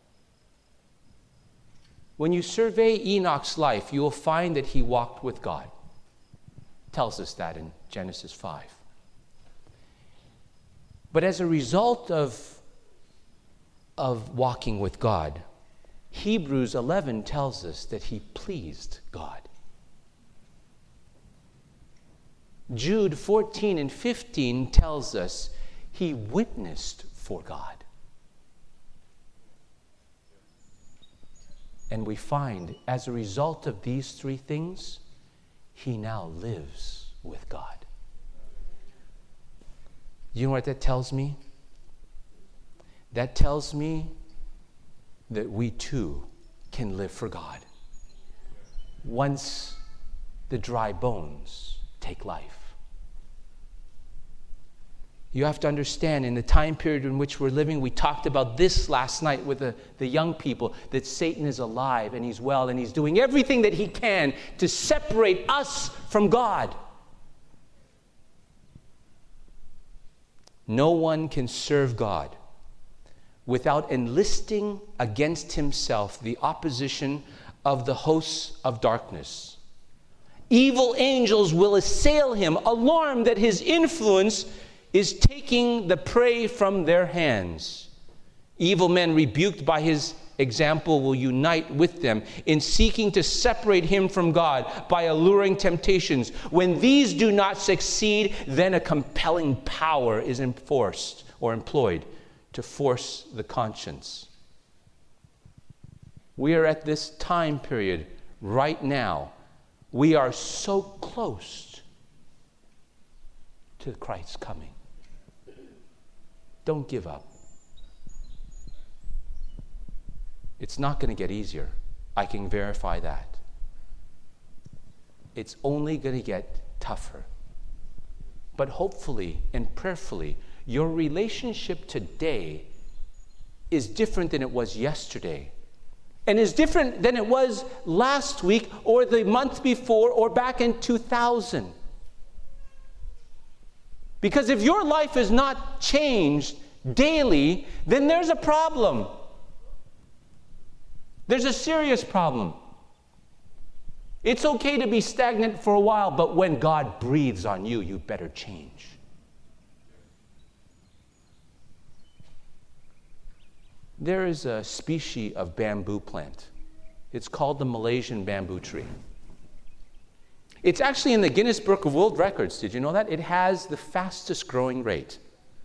When you survey Enoch's life, you will find that he walked with God. It tells us that in Genesis 5. But as a result of walking with God, Hebrews 11 tells us that he pleased God. Jude 14 and 15 tells us he witnessed for God. And we find, as a result of these three things, he now lives with God. You know what that tells me? That tells me that we too can live for God once the dry bones take life. You have to understand, in the time period in which we're living, we talked about this last night with the young people, that Satan is alive and he's well and he's doing everything that he can to separate us from God. No one can serve God without enlisting against himself the opposition of the hosts of darkness. Evil angels will assail him, alarmed that his influence is taking the prey from their hands. Evil men, rebuked by his example, will unite with them in seeking to separate him from God by alluring temptations. When these do not succeed, then a compelling power is enforced or employed to force the conscience. We are at this time period right now. We are so close to Christ's coming. Don't give up. It's not going to get easier. I can verify that. It's only going to get tougher. But hopefully and prayerfully, your relationship today is different than it was yesterday, and is different than it was last week or the month before or back in 2000. Because if your life is not changed daily, then there's a problem. There's a serious problem. It's okay to be stagnant for a while, but when God breathes on you, you better change. There is a species of bamboo plant. It's called the Malaysian bamboo tree. It's actually in the Guinness Book of World Records. Did you know that? It has the fastest growing rate,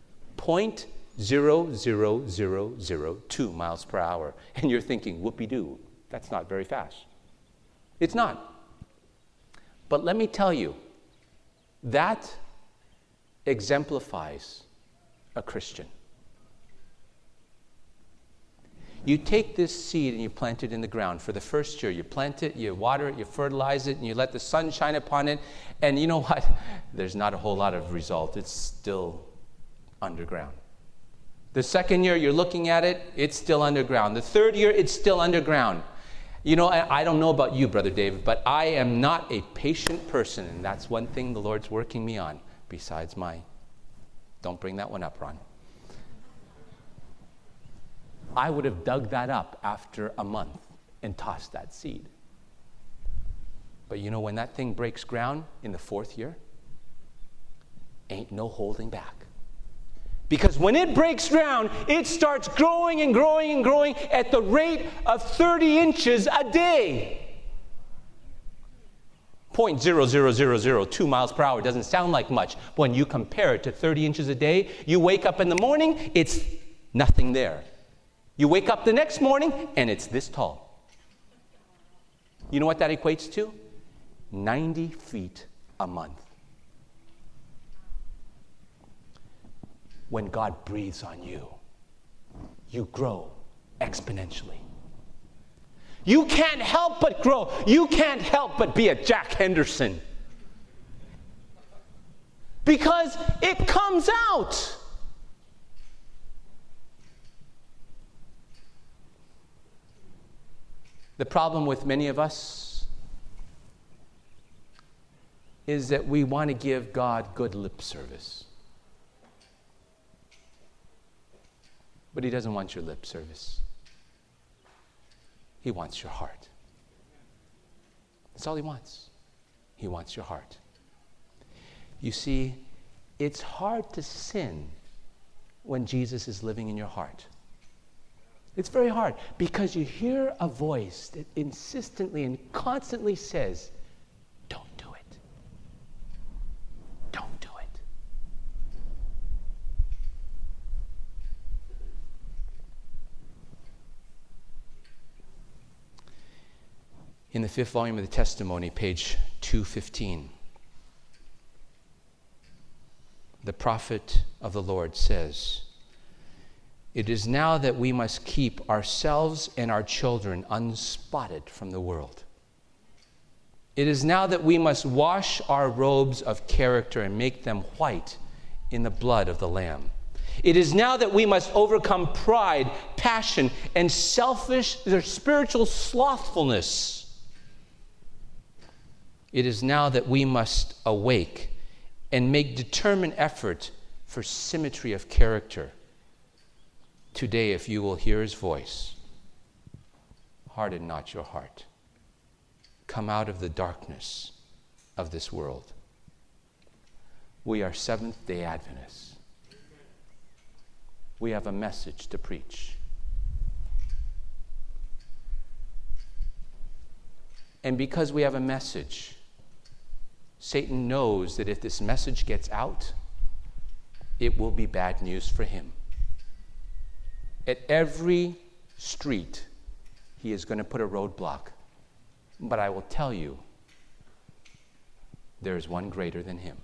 0.00002 miles per hour. And you're thinking, whoopee-doo, that's not very fast. It's not. But let me tell you, that exemplifies a Christian. You take this seed and you plant it in the ground. For the first year, you plant it, you water it, you fertilize it, and you let the sun shine upon it. And you know what? There's not a whole lot of result. It's still underground. The second year, you're looking at it, it's still underground. The third year, it's still underground. You know, I don't know about you, Brother David, but I am not a patient person, and that's one thing the Lord's working me on, besides my... Don't bring that one up, Ron. I would have dug that up after a month and tossed that seed. But you know, when that thing breaks ground in the fourth year, ain't no holding back. Because when it breaks ground, it starts growing and growing and growing at the rate of 30 inches a day. 0.00002 miles per hour doesn't sound like much. But when you compare it to 30 inches a day, you wake up in the morning, it's nothing there. You wake up the next morning, and it's this tall. You know what that equates to? 90 feet a month. When God breathes on you, you grow exponentially. You can't help but grow. You can't help but be a Jack Henderson. Because it comes out. The problem with many of us is that we want to give God good lip service. But He doesn't want your lip service. He wants your heart. That's all He wants. He wants your heart. You see, it's hard to sin when Jesus is living in your heart. It's very hard because you hear a voice that insistently and constantly says, don't do it. Don't do it. In the 5th volume of the Testimony, page 215, the prophet of the Lord says, It is now that we must keep ourselves and our children unspotted from the world. It is now that we must wash our robes of character and make them white in the blood of the Lamb. It is now that we must overcome pride, passion, and spiritual slothfulness. It is now that we must awake and make determined effort for symmetry of character. Today, if you will hear his voice, harden not your heart. Come out of the darkness of this world. We are Seventh-day Adventists. We have a message to preach. And because we have a message, Satan knows that if this message gets out, it will be bad news for him. At every street, he is going to put a roadblock. But I will tell you, there is one greater than him.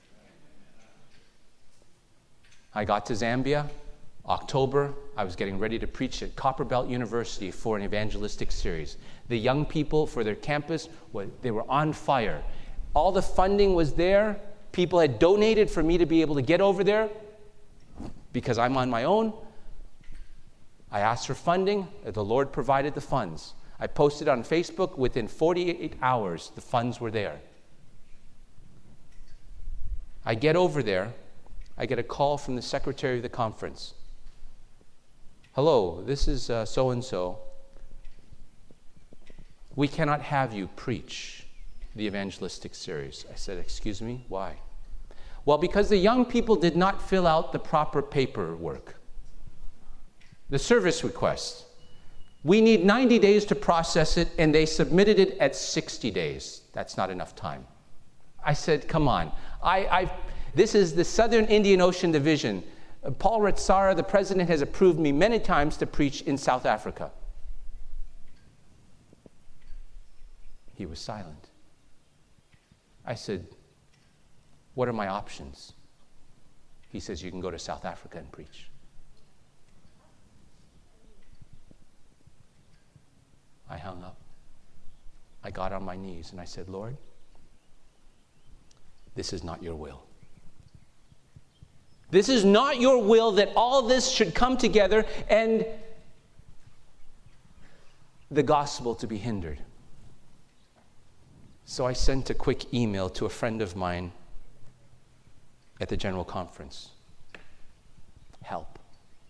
I got to Zambia, October. I was getting ready to preach at Copperbelt University for an evangelistic series. The young people for their campus, they were on fire. All the funding was there. People had donated for me to be able to get over there because I'm on my own. I asked for funding. The Lord provided the funds. I posted on Facebook. Within 48 hours, the funds were there. I get over there. I get a call from the secretary of the conference. Hello, this is so-and-so. We cannot have you preach the evangelistic series. I said, excuse me, why? Well, because the young people did not fill out the proper paperwork. The service request. We need 90 days to process it, and they submitted it at 60 days. That's not enough time. I said, come on. This is the Southern Indian Ocean Division. Paul Retsara, the president, has approved me many times to preach in South Africa. He was silent. I said, what are my options? He says, you can go to South Africa and preach. I hung up. I got on my knees and I said, Lord, this is not your will. This is not your will that all this should come together and the gospel to be hindered. So I sent a quick email to a friend of mine at the General Conference. Help.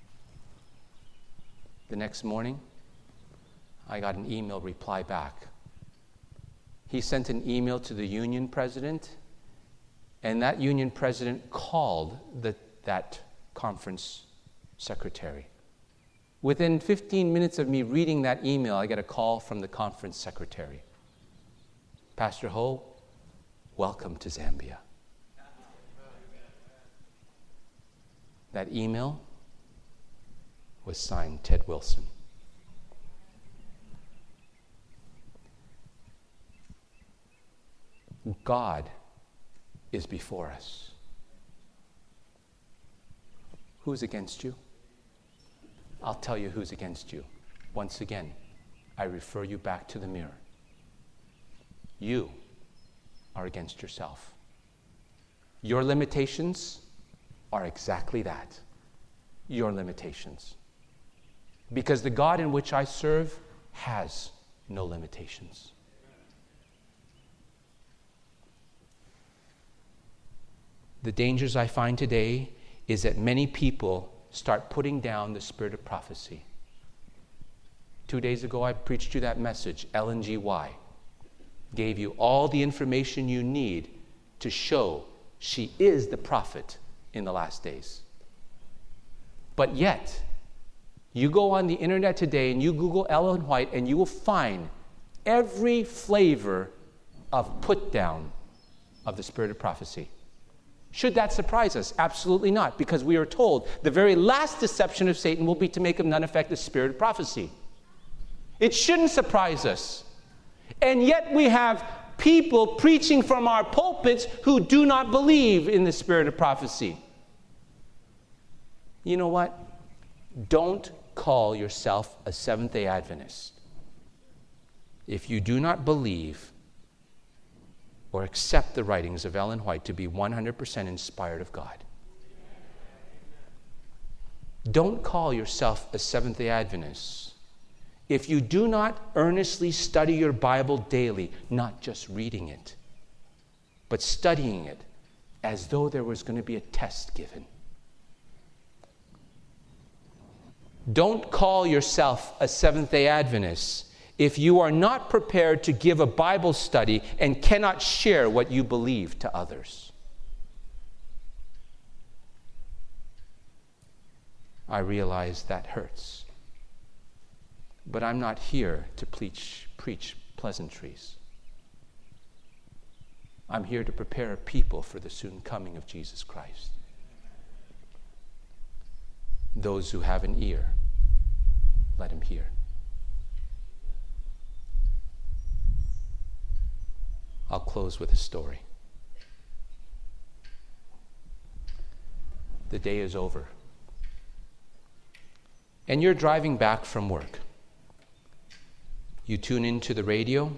The next morning, I got an email reply back. He sent an email to the union president, and that union president called that conference secretary. Within 15 minutes of me reading that email, I get a call from the conference secretary. Pastor Ho, welcome to Zambia. That email was signed Ted Wilson. God is before us. Who's against you? I'll tell you who's against you. Once again, I refer you back to the mirror. You are against yourself. Your limitations are exactly that. Your limitations. Because the God in which I serve has no limitations. The dangers I find today is that many people start putting down the spirit of prophecy. 2 days ago, I preached you that message, Ellen G. White. Gave you all the information you need to show she is the prophet in the last days. But yet, you go on the internet today and you Google Ellen White and you will find every flavor of put down of the spirit of prophecy. Should that surprise us? Absolutely not, because we are told the very last deception of Satan will be to make of none effect the spirit of prophecy. It shouldn't surprise us. And yet we have people preaching from our pulpits who do not believe in the spirit of prophecy. You know what? Don't call yourself a Seventh-day Adventist if you do not believe or accept the writings of Ellen White to be 100% inspired of God. Don't call yourself a Seventh-day Adventist if you do not earnestly study your Bible daily, not just reading it, but studying it as though there was going to be a test given. Don't call yourself a Seventh-day Adventist if you are not prepared to give a Bible study and cannot share what you believe to others. I realize that hurts. But I'm not here to preach pleasantries. I'm here to prepare a people for the soon coming of Jesus Christ. Those who have an ear, let him hear. I'll close with a story. The day is over. And you're driving back from work. You tune into the radio,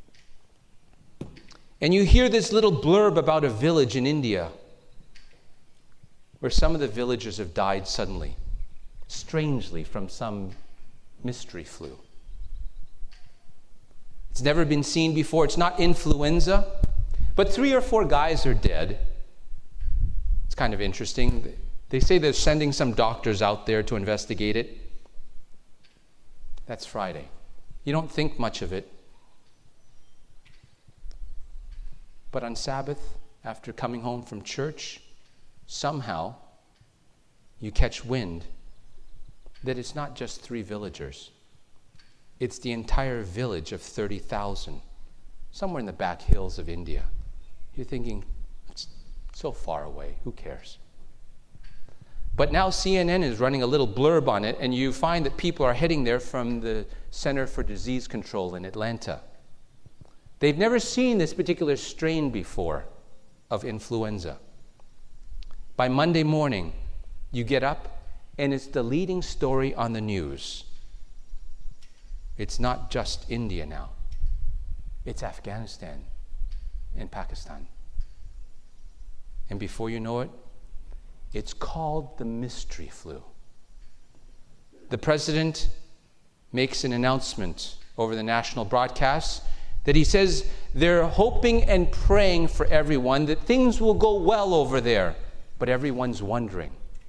and you hear this little blurb about a village in India where some of the villagers have died suddenly, strangely, from some mystery flu. It's never been seen before. It's not influenza, but 3 or 4 guys are dead. It's kind of interesting. They say they're sending some doctors out there to investigate it. That's Friday. You don't think much of it. But on Sabbath, after coming home from church, somehow you catch wind that it's not just 3 villagers. It's the entire village of 30,000, somewhere in the back hills of India. You're thinking, it's so far away, who cares? But now CNN is running a little blurb on it, and you find that people are heading there from the Center for Disease Control in Atlanta. They've never seen this particular strain before of influenza. By Monday morning, you get up, and it's the leading story on the news. It's not just India now. It's Afghanistan and Pakistan. And before you know it, it's called the mystery flu. The president makes an announcement over the national broadcast that he says they're hoping and praying for everyone that things will go well over there. But everyone's wondering,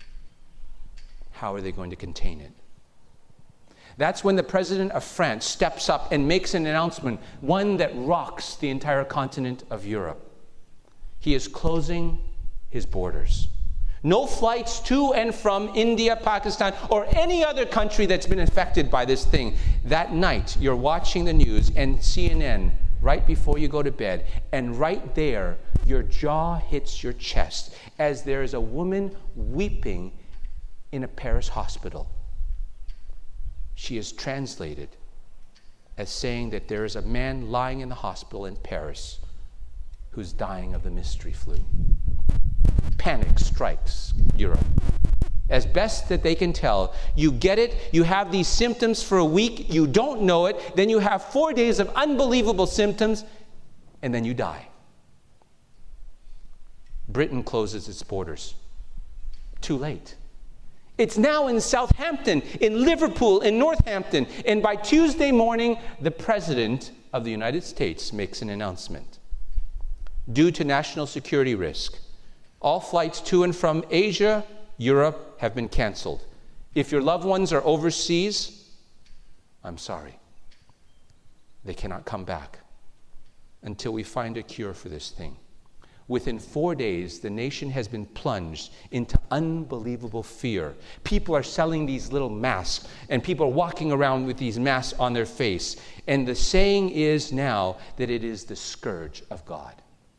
how are they going to contain it? That's when the president of France steps up and makes an announcement, one that rocks the entire continent of Europe. He is closing his borders. No flights to and from India, Pakistan, or any other country that's been affected by this thing. That night, you're watching the news and CNN right before you go to bed, and right there, your jaw hits your chest as there is a woman weeping in a Paris hospital. She is translated as saying that there is a man lying in the hospital in Paris who's dying of the mystery flu. Panic strikes Europe. As best that they can tell, you get it, you have these symptoms for a week, you don't know it, then you have 4 days of unbelievable symptoms, and then you die. Britain closes its borders. Too late. It's now in Southampton, in Liverpool, in Northampton, and by Tuesday morning, the President of the United States makes an announcement. Due to national security risk, all flights to and from Asia, Europe have been canceled. If your loved ones are overseas, I'm sorry. They cannot come back until we find a cure for this thing. Within 4 days, the nation has been plunged into unbelievable fear. People are selling these little masks, and people are walking around with these masks on their face. And the saying is now that it is the scourge of God.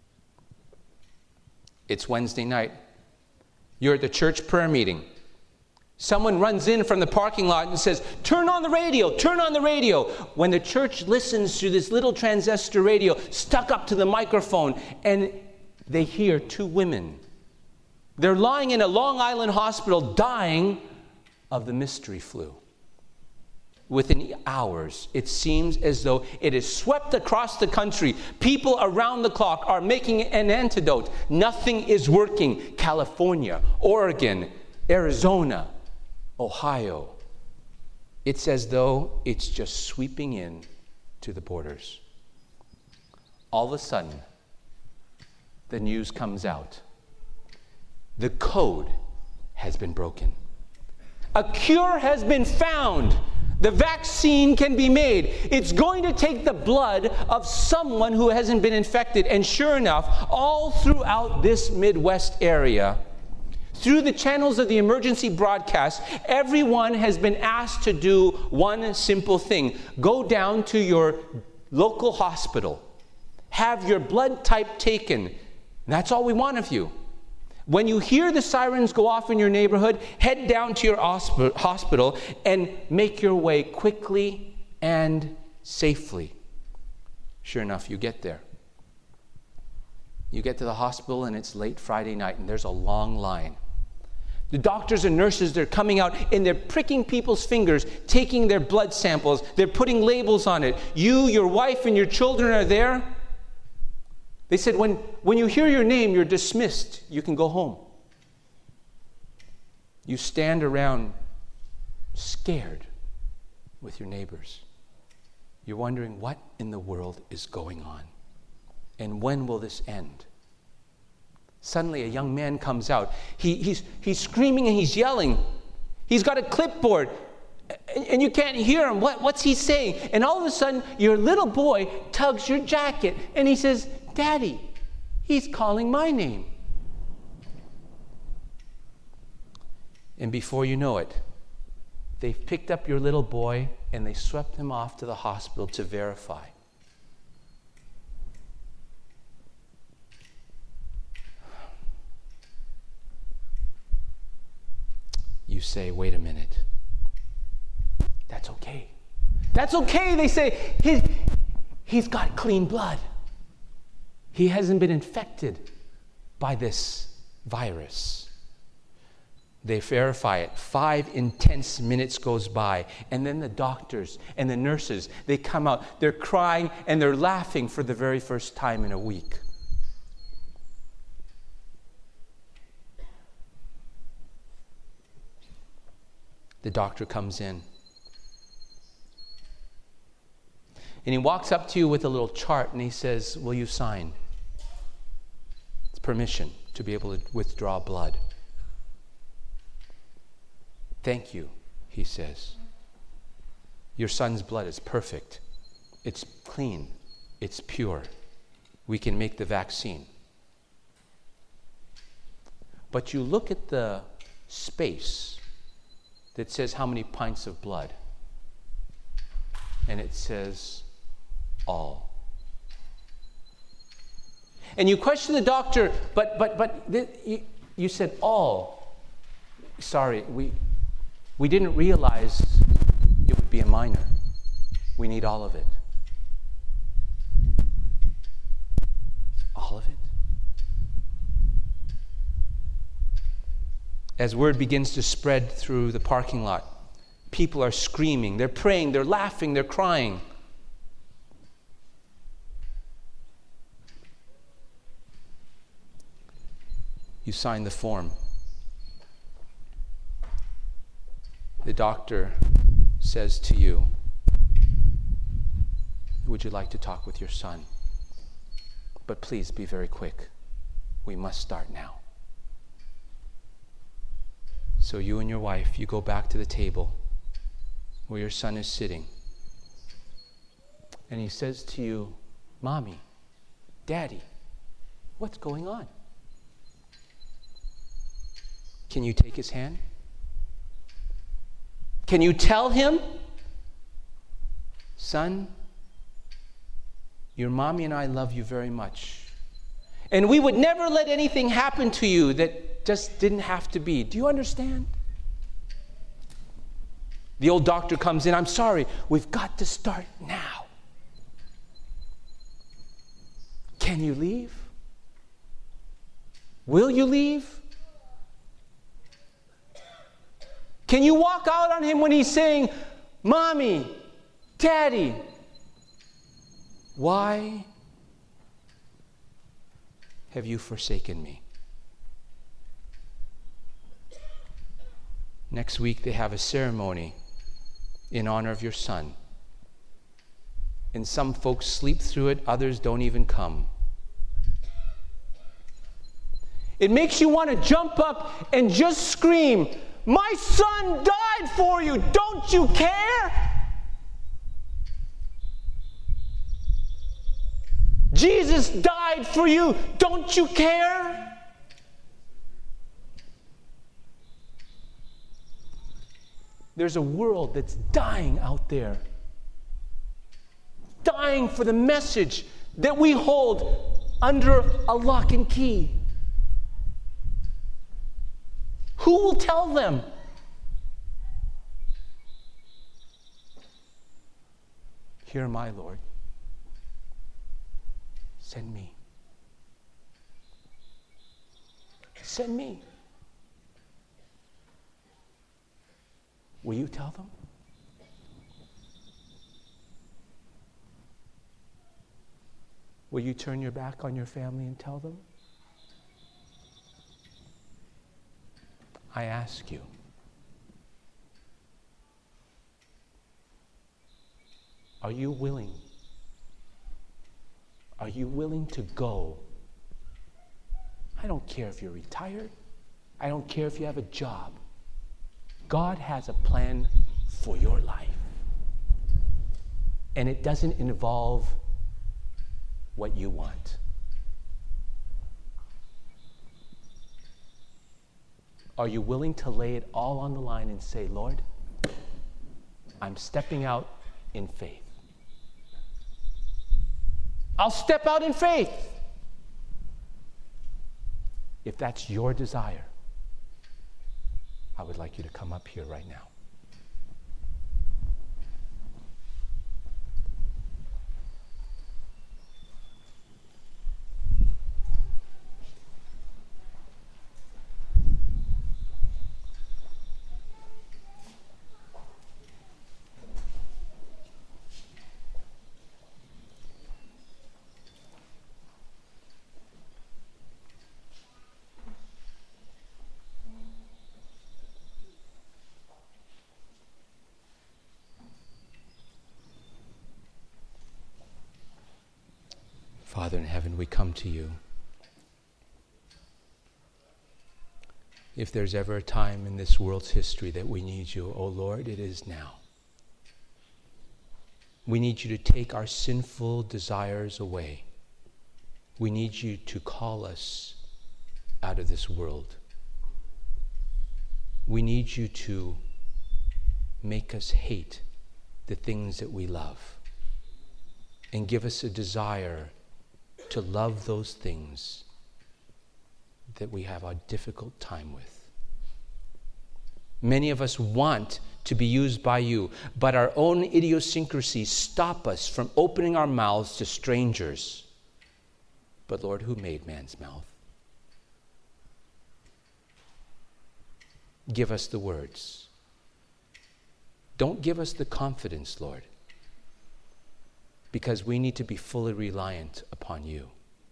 It's Wednesday night. You're at the church prayer meeting. Someone runs in from the parking lot and says, "Turn on the radio, turn on the radio." When the church listens to this little transistor radio stuck up to the microphone, and they hear 2 women. They're lying in a Long Island hospital dying of the mystery flu. Within hours, it seems as though it is swept across the country. People around the clock are making an antidote. Nothing is working. California, Oregon, Arizona, Ohio. It's as though it's just sweeping in to the borders. All of a sudden, the news comes out. The code has been broken. A cure has been found. The vaccine can be made. It's going to take the blood of someone who hasn't been infected. And sure enough, all throughout this Midwest area, through the channels of the emergency broadcast, everyone has been asked to do one simple thing. Go down to your local hospital. Have your blood type taken. That's all we want of you. When you hear the sirens go off in your neighborhood, head down to your hospital and make your way quickly and safely. Sure enough, you get there. You get to the hospital and it's late Friday night and there's a long line. The doctors and nurses, they're coming out and they're pricking people's fingers, taking their blood samples. They're putting labels on it. You, your wife, and your children are there. They said, when you hear your name, you're dismissed. You can go home. You stand around scared with your neighbors. You're wondering what in the world is going on? And when will this end? Suddenly a young man comes out. He's screaming and he's yelling. He's got a clipboard. And you can't hear him. What's he saying? And all of a sudden, your little boy tugs your jacket. And he says, Daddy, he's calling my name. And before you know it, they've picked up your little boy and they swept him off to the hospital to verify. You say, wait a minute. That's okay. That's okay, they say. He's got clean blood. He hasn't been infected by this virus. They verify it. 5 intense minutes goes by. And then the doctors and the nurses, they come out. They're crying and they're laughing for the very first time in a week. The doctor comes in. And he walks up to you with a little chart and he says, will you sign? It's permission to be able to withdraw blood. Thank you, he says. Your son's blood is perfect. It's clean. It's pure. We can make the vaccine. But you look at the space that says how many pints of blood. And it says all. And you question the doctor, you said all. Sorry, we didn't realize it would be a minor. We need all of it. All of it. As word begins to spread through the parking lot, people are screaming, they're praying, they're laughing, they're crying. You sign the form. The doctor says to you, would you like to talk with your son? But please be very quick. We must start now. So you and your wife, you go back to the table where your son is sitting. And he says to you, Mommy, Daddy, what's going on? Can you take his hand? Can you tell him, son, your mommy and I love you very much. And we would never let anything happen to you that just didn't have to be. Do you understand? The old doctor comes in. I'm sorry, we've got to start now. Can you leave? Will you leave? Can you walk out on him when he's saying, Mommy, Daddy, why have you forsaken me? Next week they have a ceremony in honor of your son. And some folks sleep through it, others don't even come. It makes you want to jump up and just scream, my son died for you, don't you care? Jesus died for you, don't you care? There's a world that's dying out there, dying for the message that we hold under a lock and key. Who will tell them? Here am I, Lord. Send me. Send me. Will you tell them? Will you turn your back on your family and tell them? I ask you. Are you willing? Are you willing to go? I don't care if you're retired. I don't care if you have a job. God has a plan for your life. And it doesn't involve what you want. Are you willing to lay it all on the line and say, Lord, I'm stepping out in faith. I'll step out in faith. If that's your desire, I would like you to come up here right now. Father in heaven, we come to you. If there's ever a time in this world's history that we need you, oh Lord, it is now. We need you to take our sinful desires away. We need you to call us out of this world. We need you to make us hate the things that we love and give us a desire to love those things that we have a difficult time with. Many of us want to be used by you, but our own idiosyncrasies stop us from opening our mouths to strangers. But Lord, who made man's mouth? Give us the words. Don't give us the confidence, Lord, because we need to be fully reliant upon you.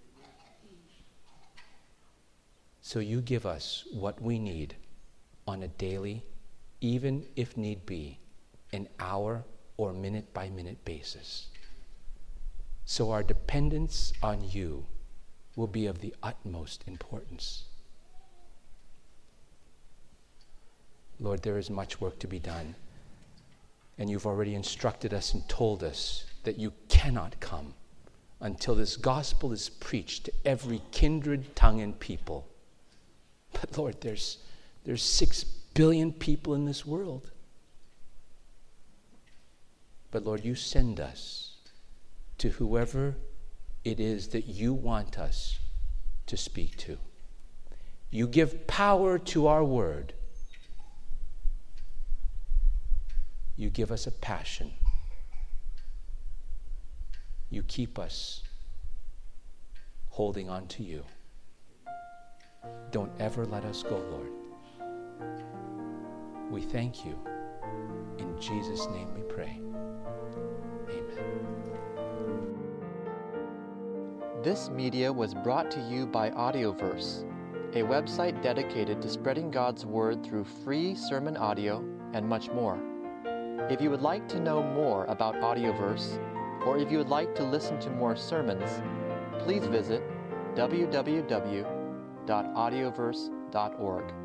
So you give us what we need on a daily, even if need be, an hour or minute by minute basis. So our dependence on you will be of the utmost importance. Lord, there is much work to be done, and you've already instructed us and told us that you cannot come until this gospel is preached to every kindred, tongue, and people. But Lord, there's 6 billion people in this world. But Lord, you send us to whoever it is that you want us to speak to. You give power to our word. You give us a passion. You keep us holding on to you. Don't ever let us go, Lord. We thank you. In Jesus' name we pray. Amen. This media was brought to you by Audioverse, a website dedicated to spreading God's Word through free sermon audio and much more. If you would like to know more about Audioverse, or if you would like to listen to more sermons, please visit www.audioverse.org.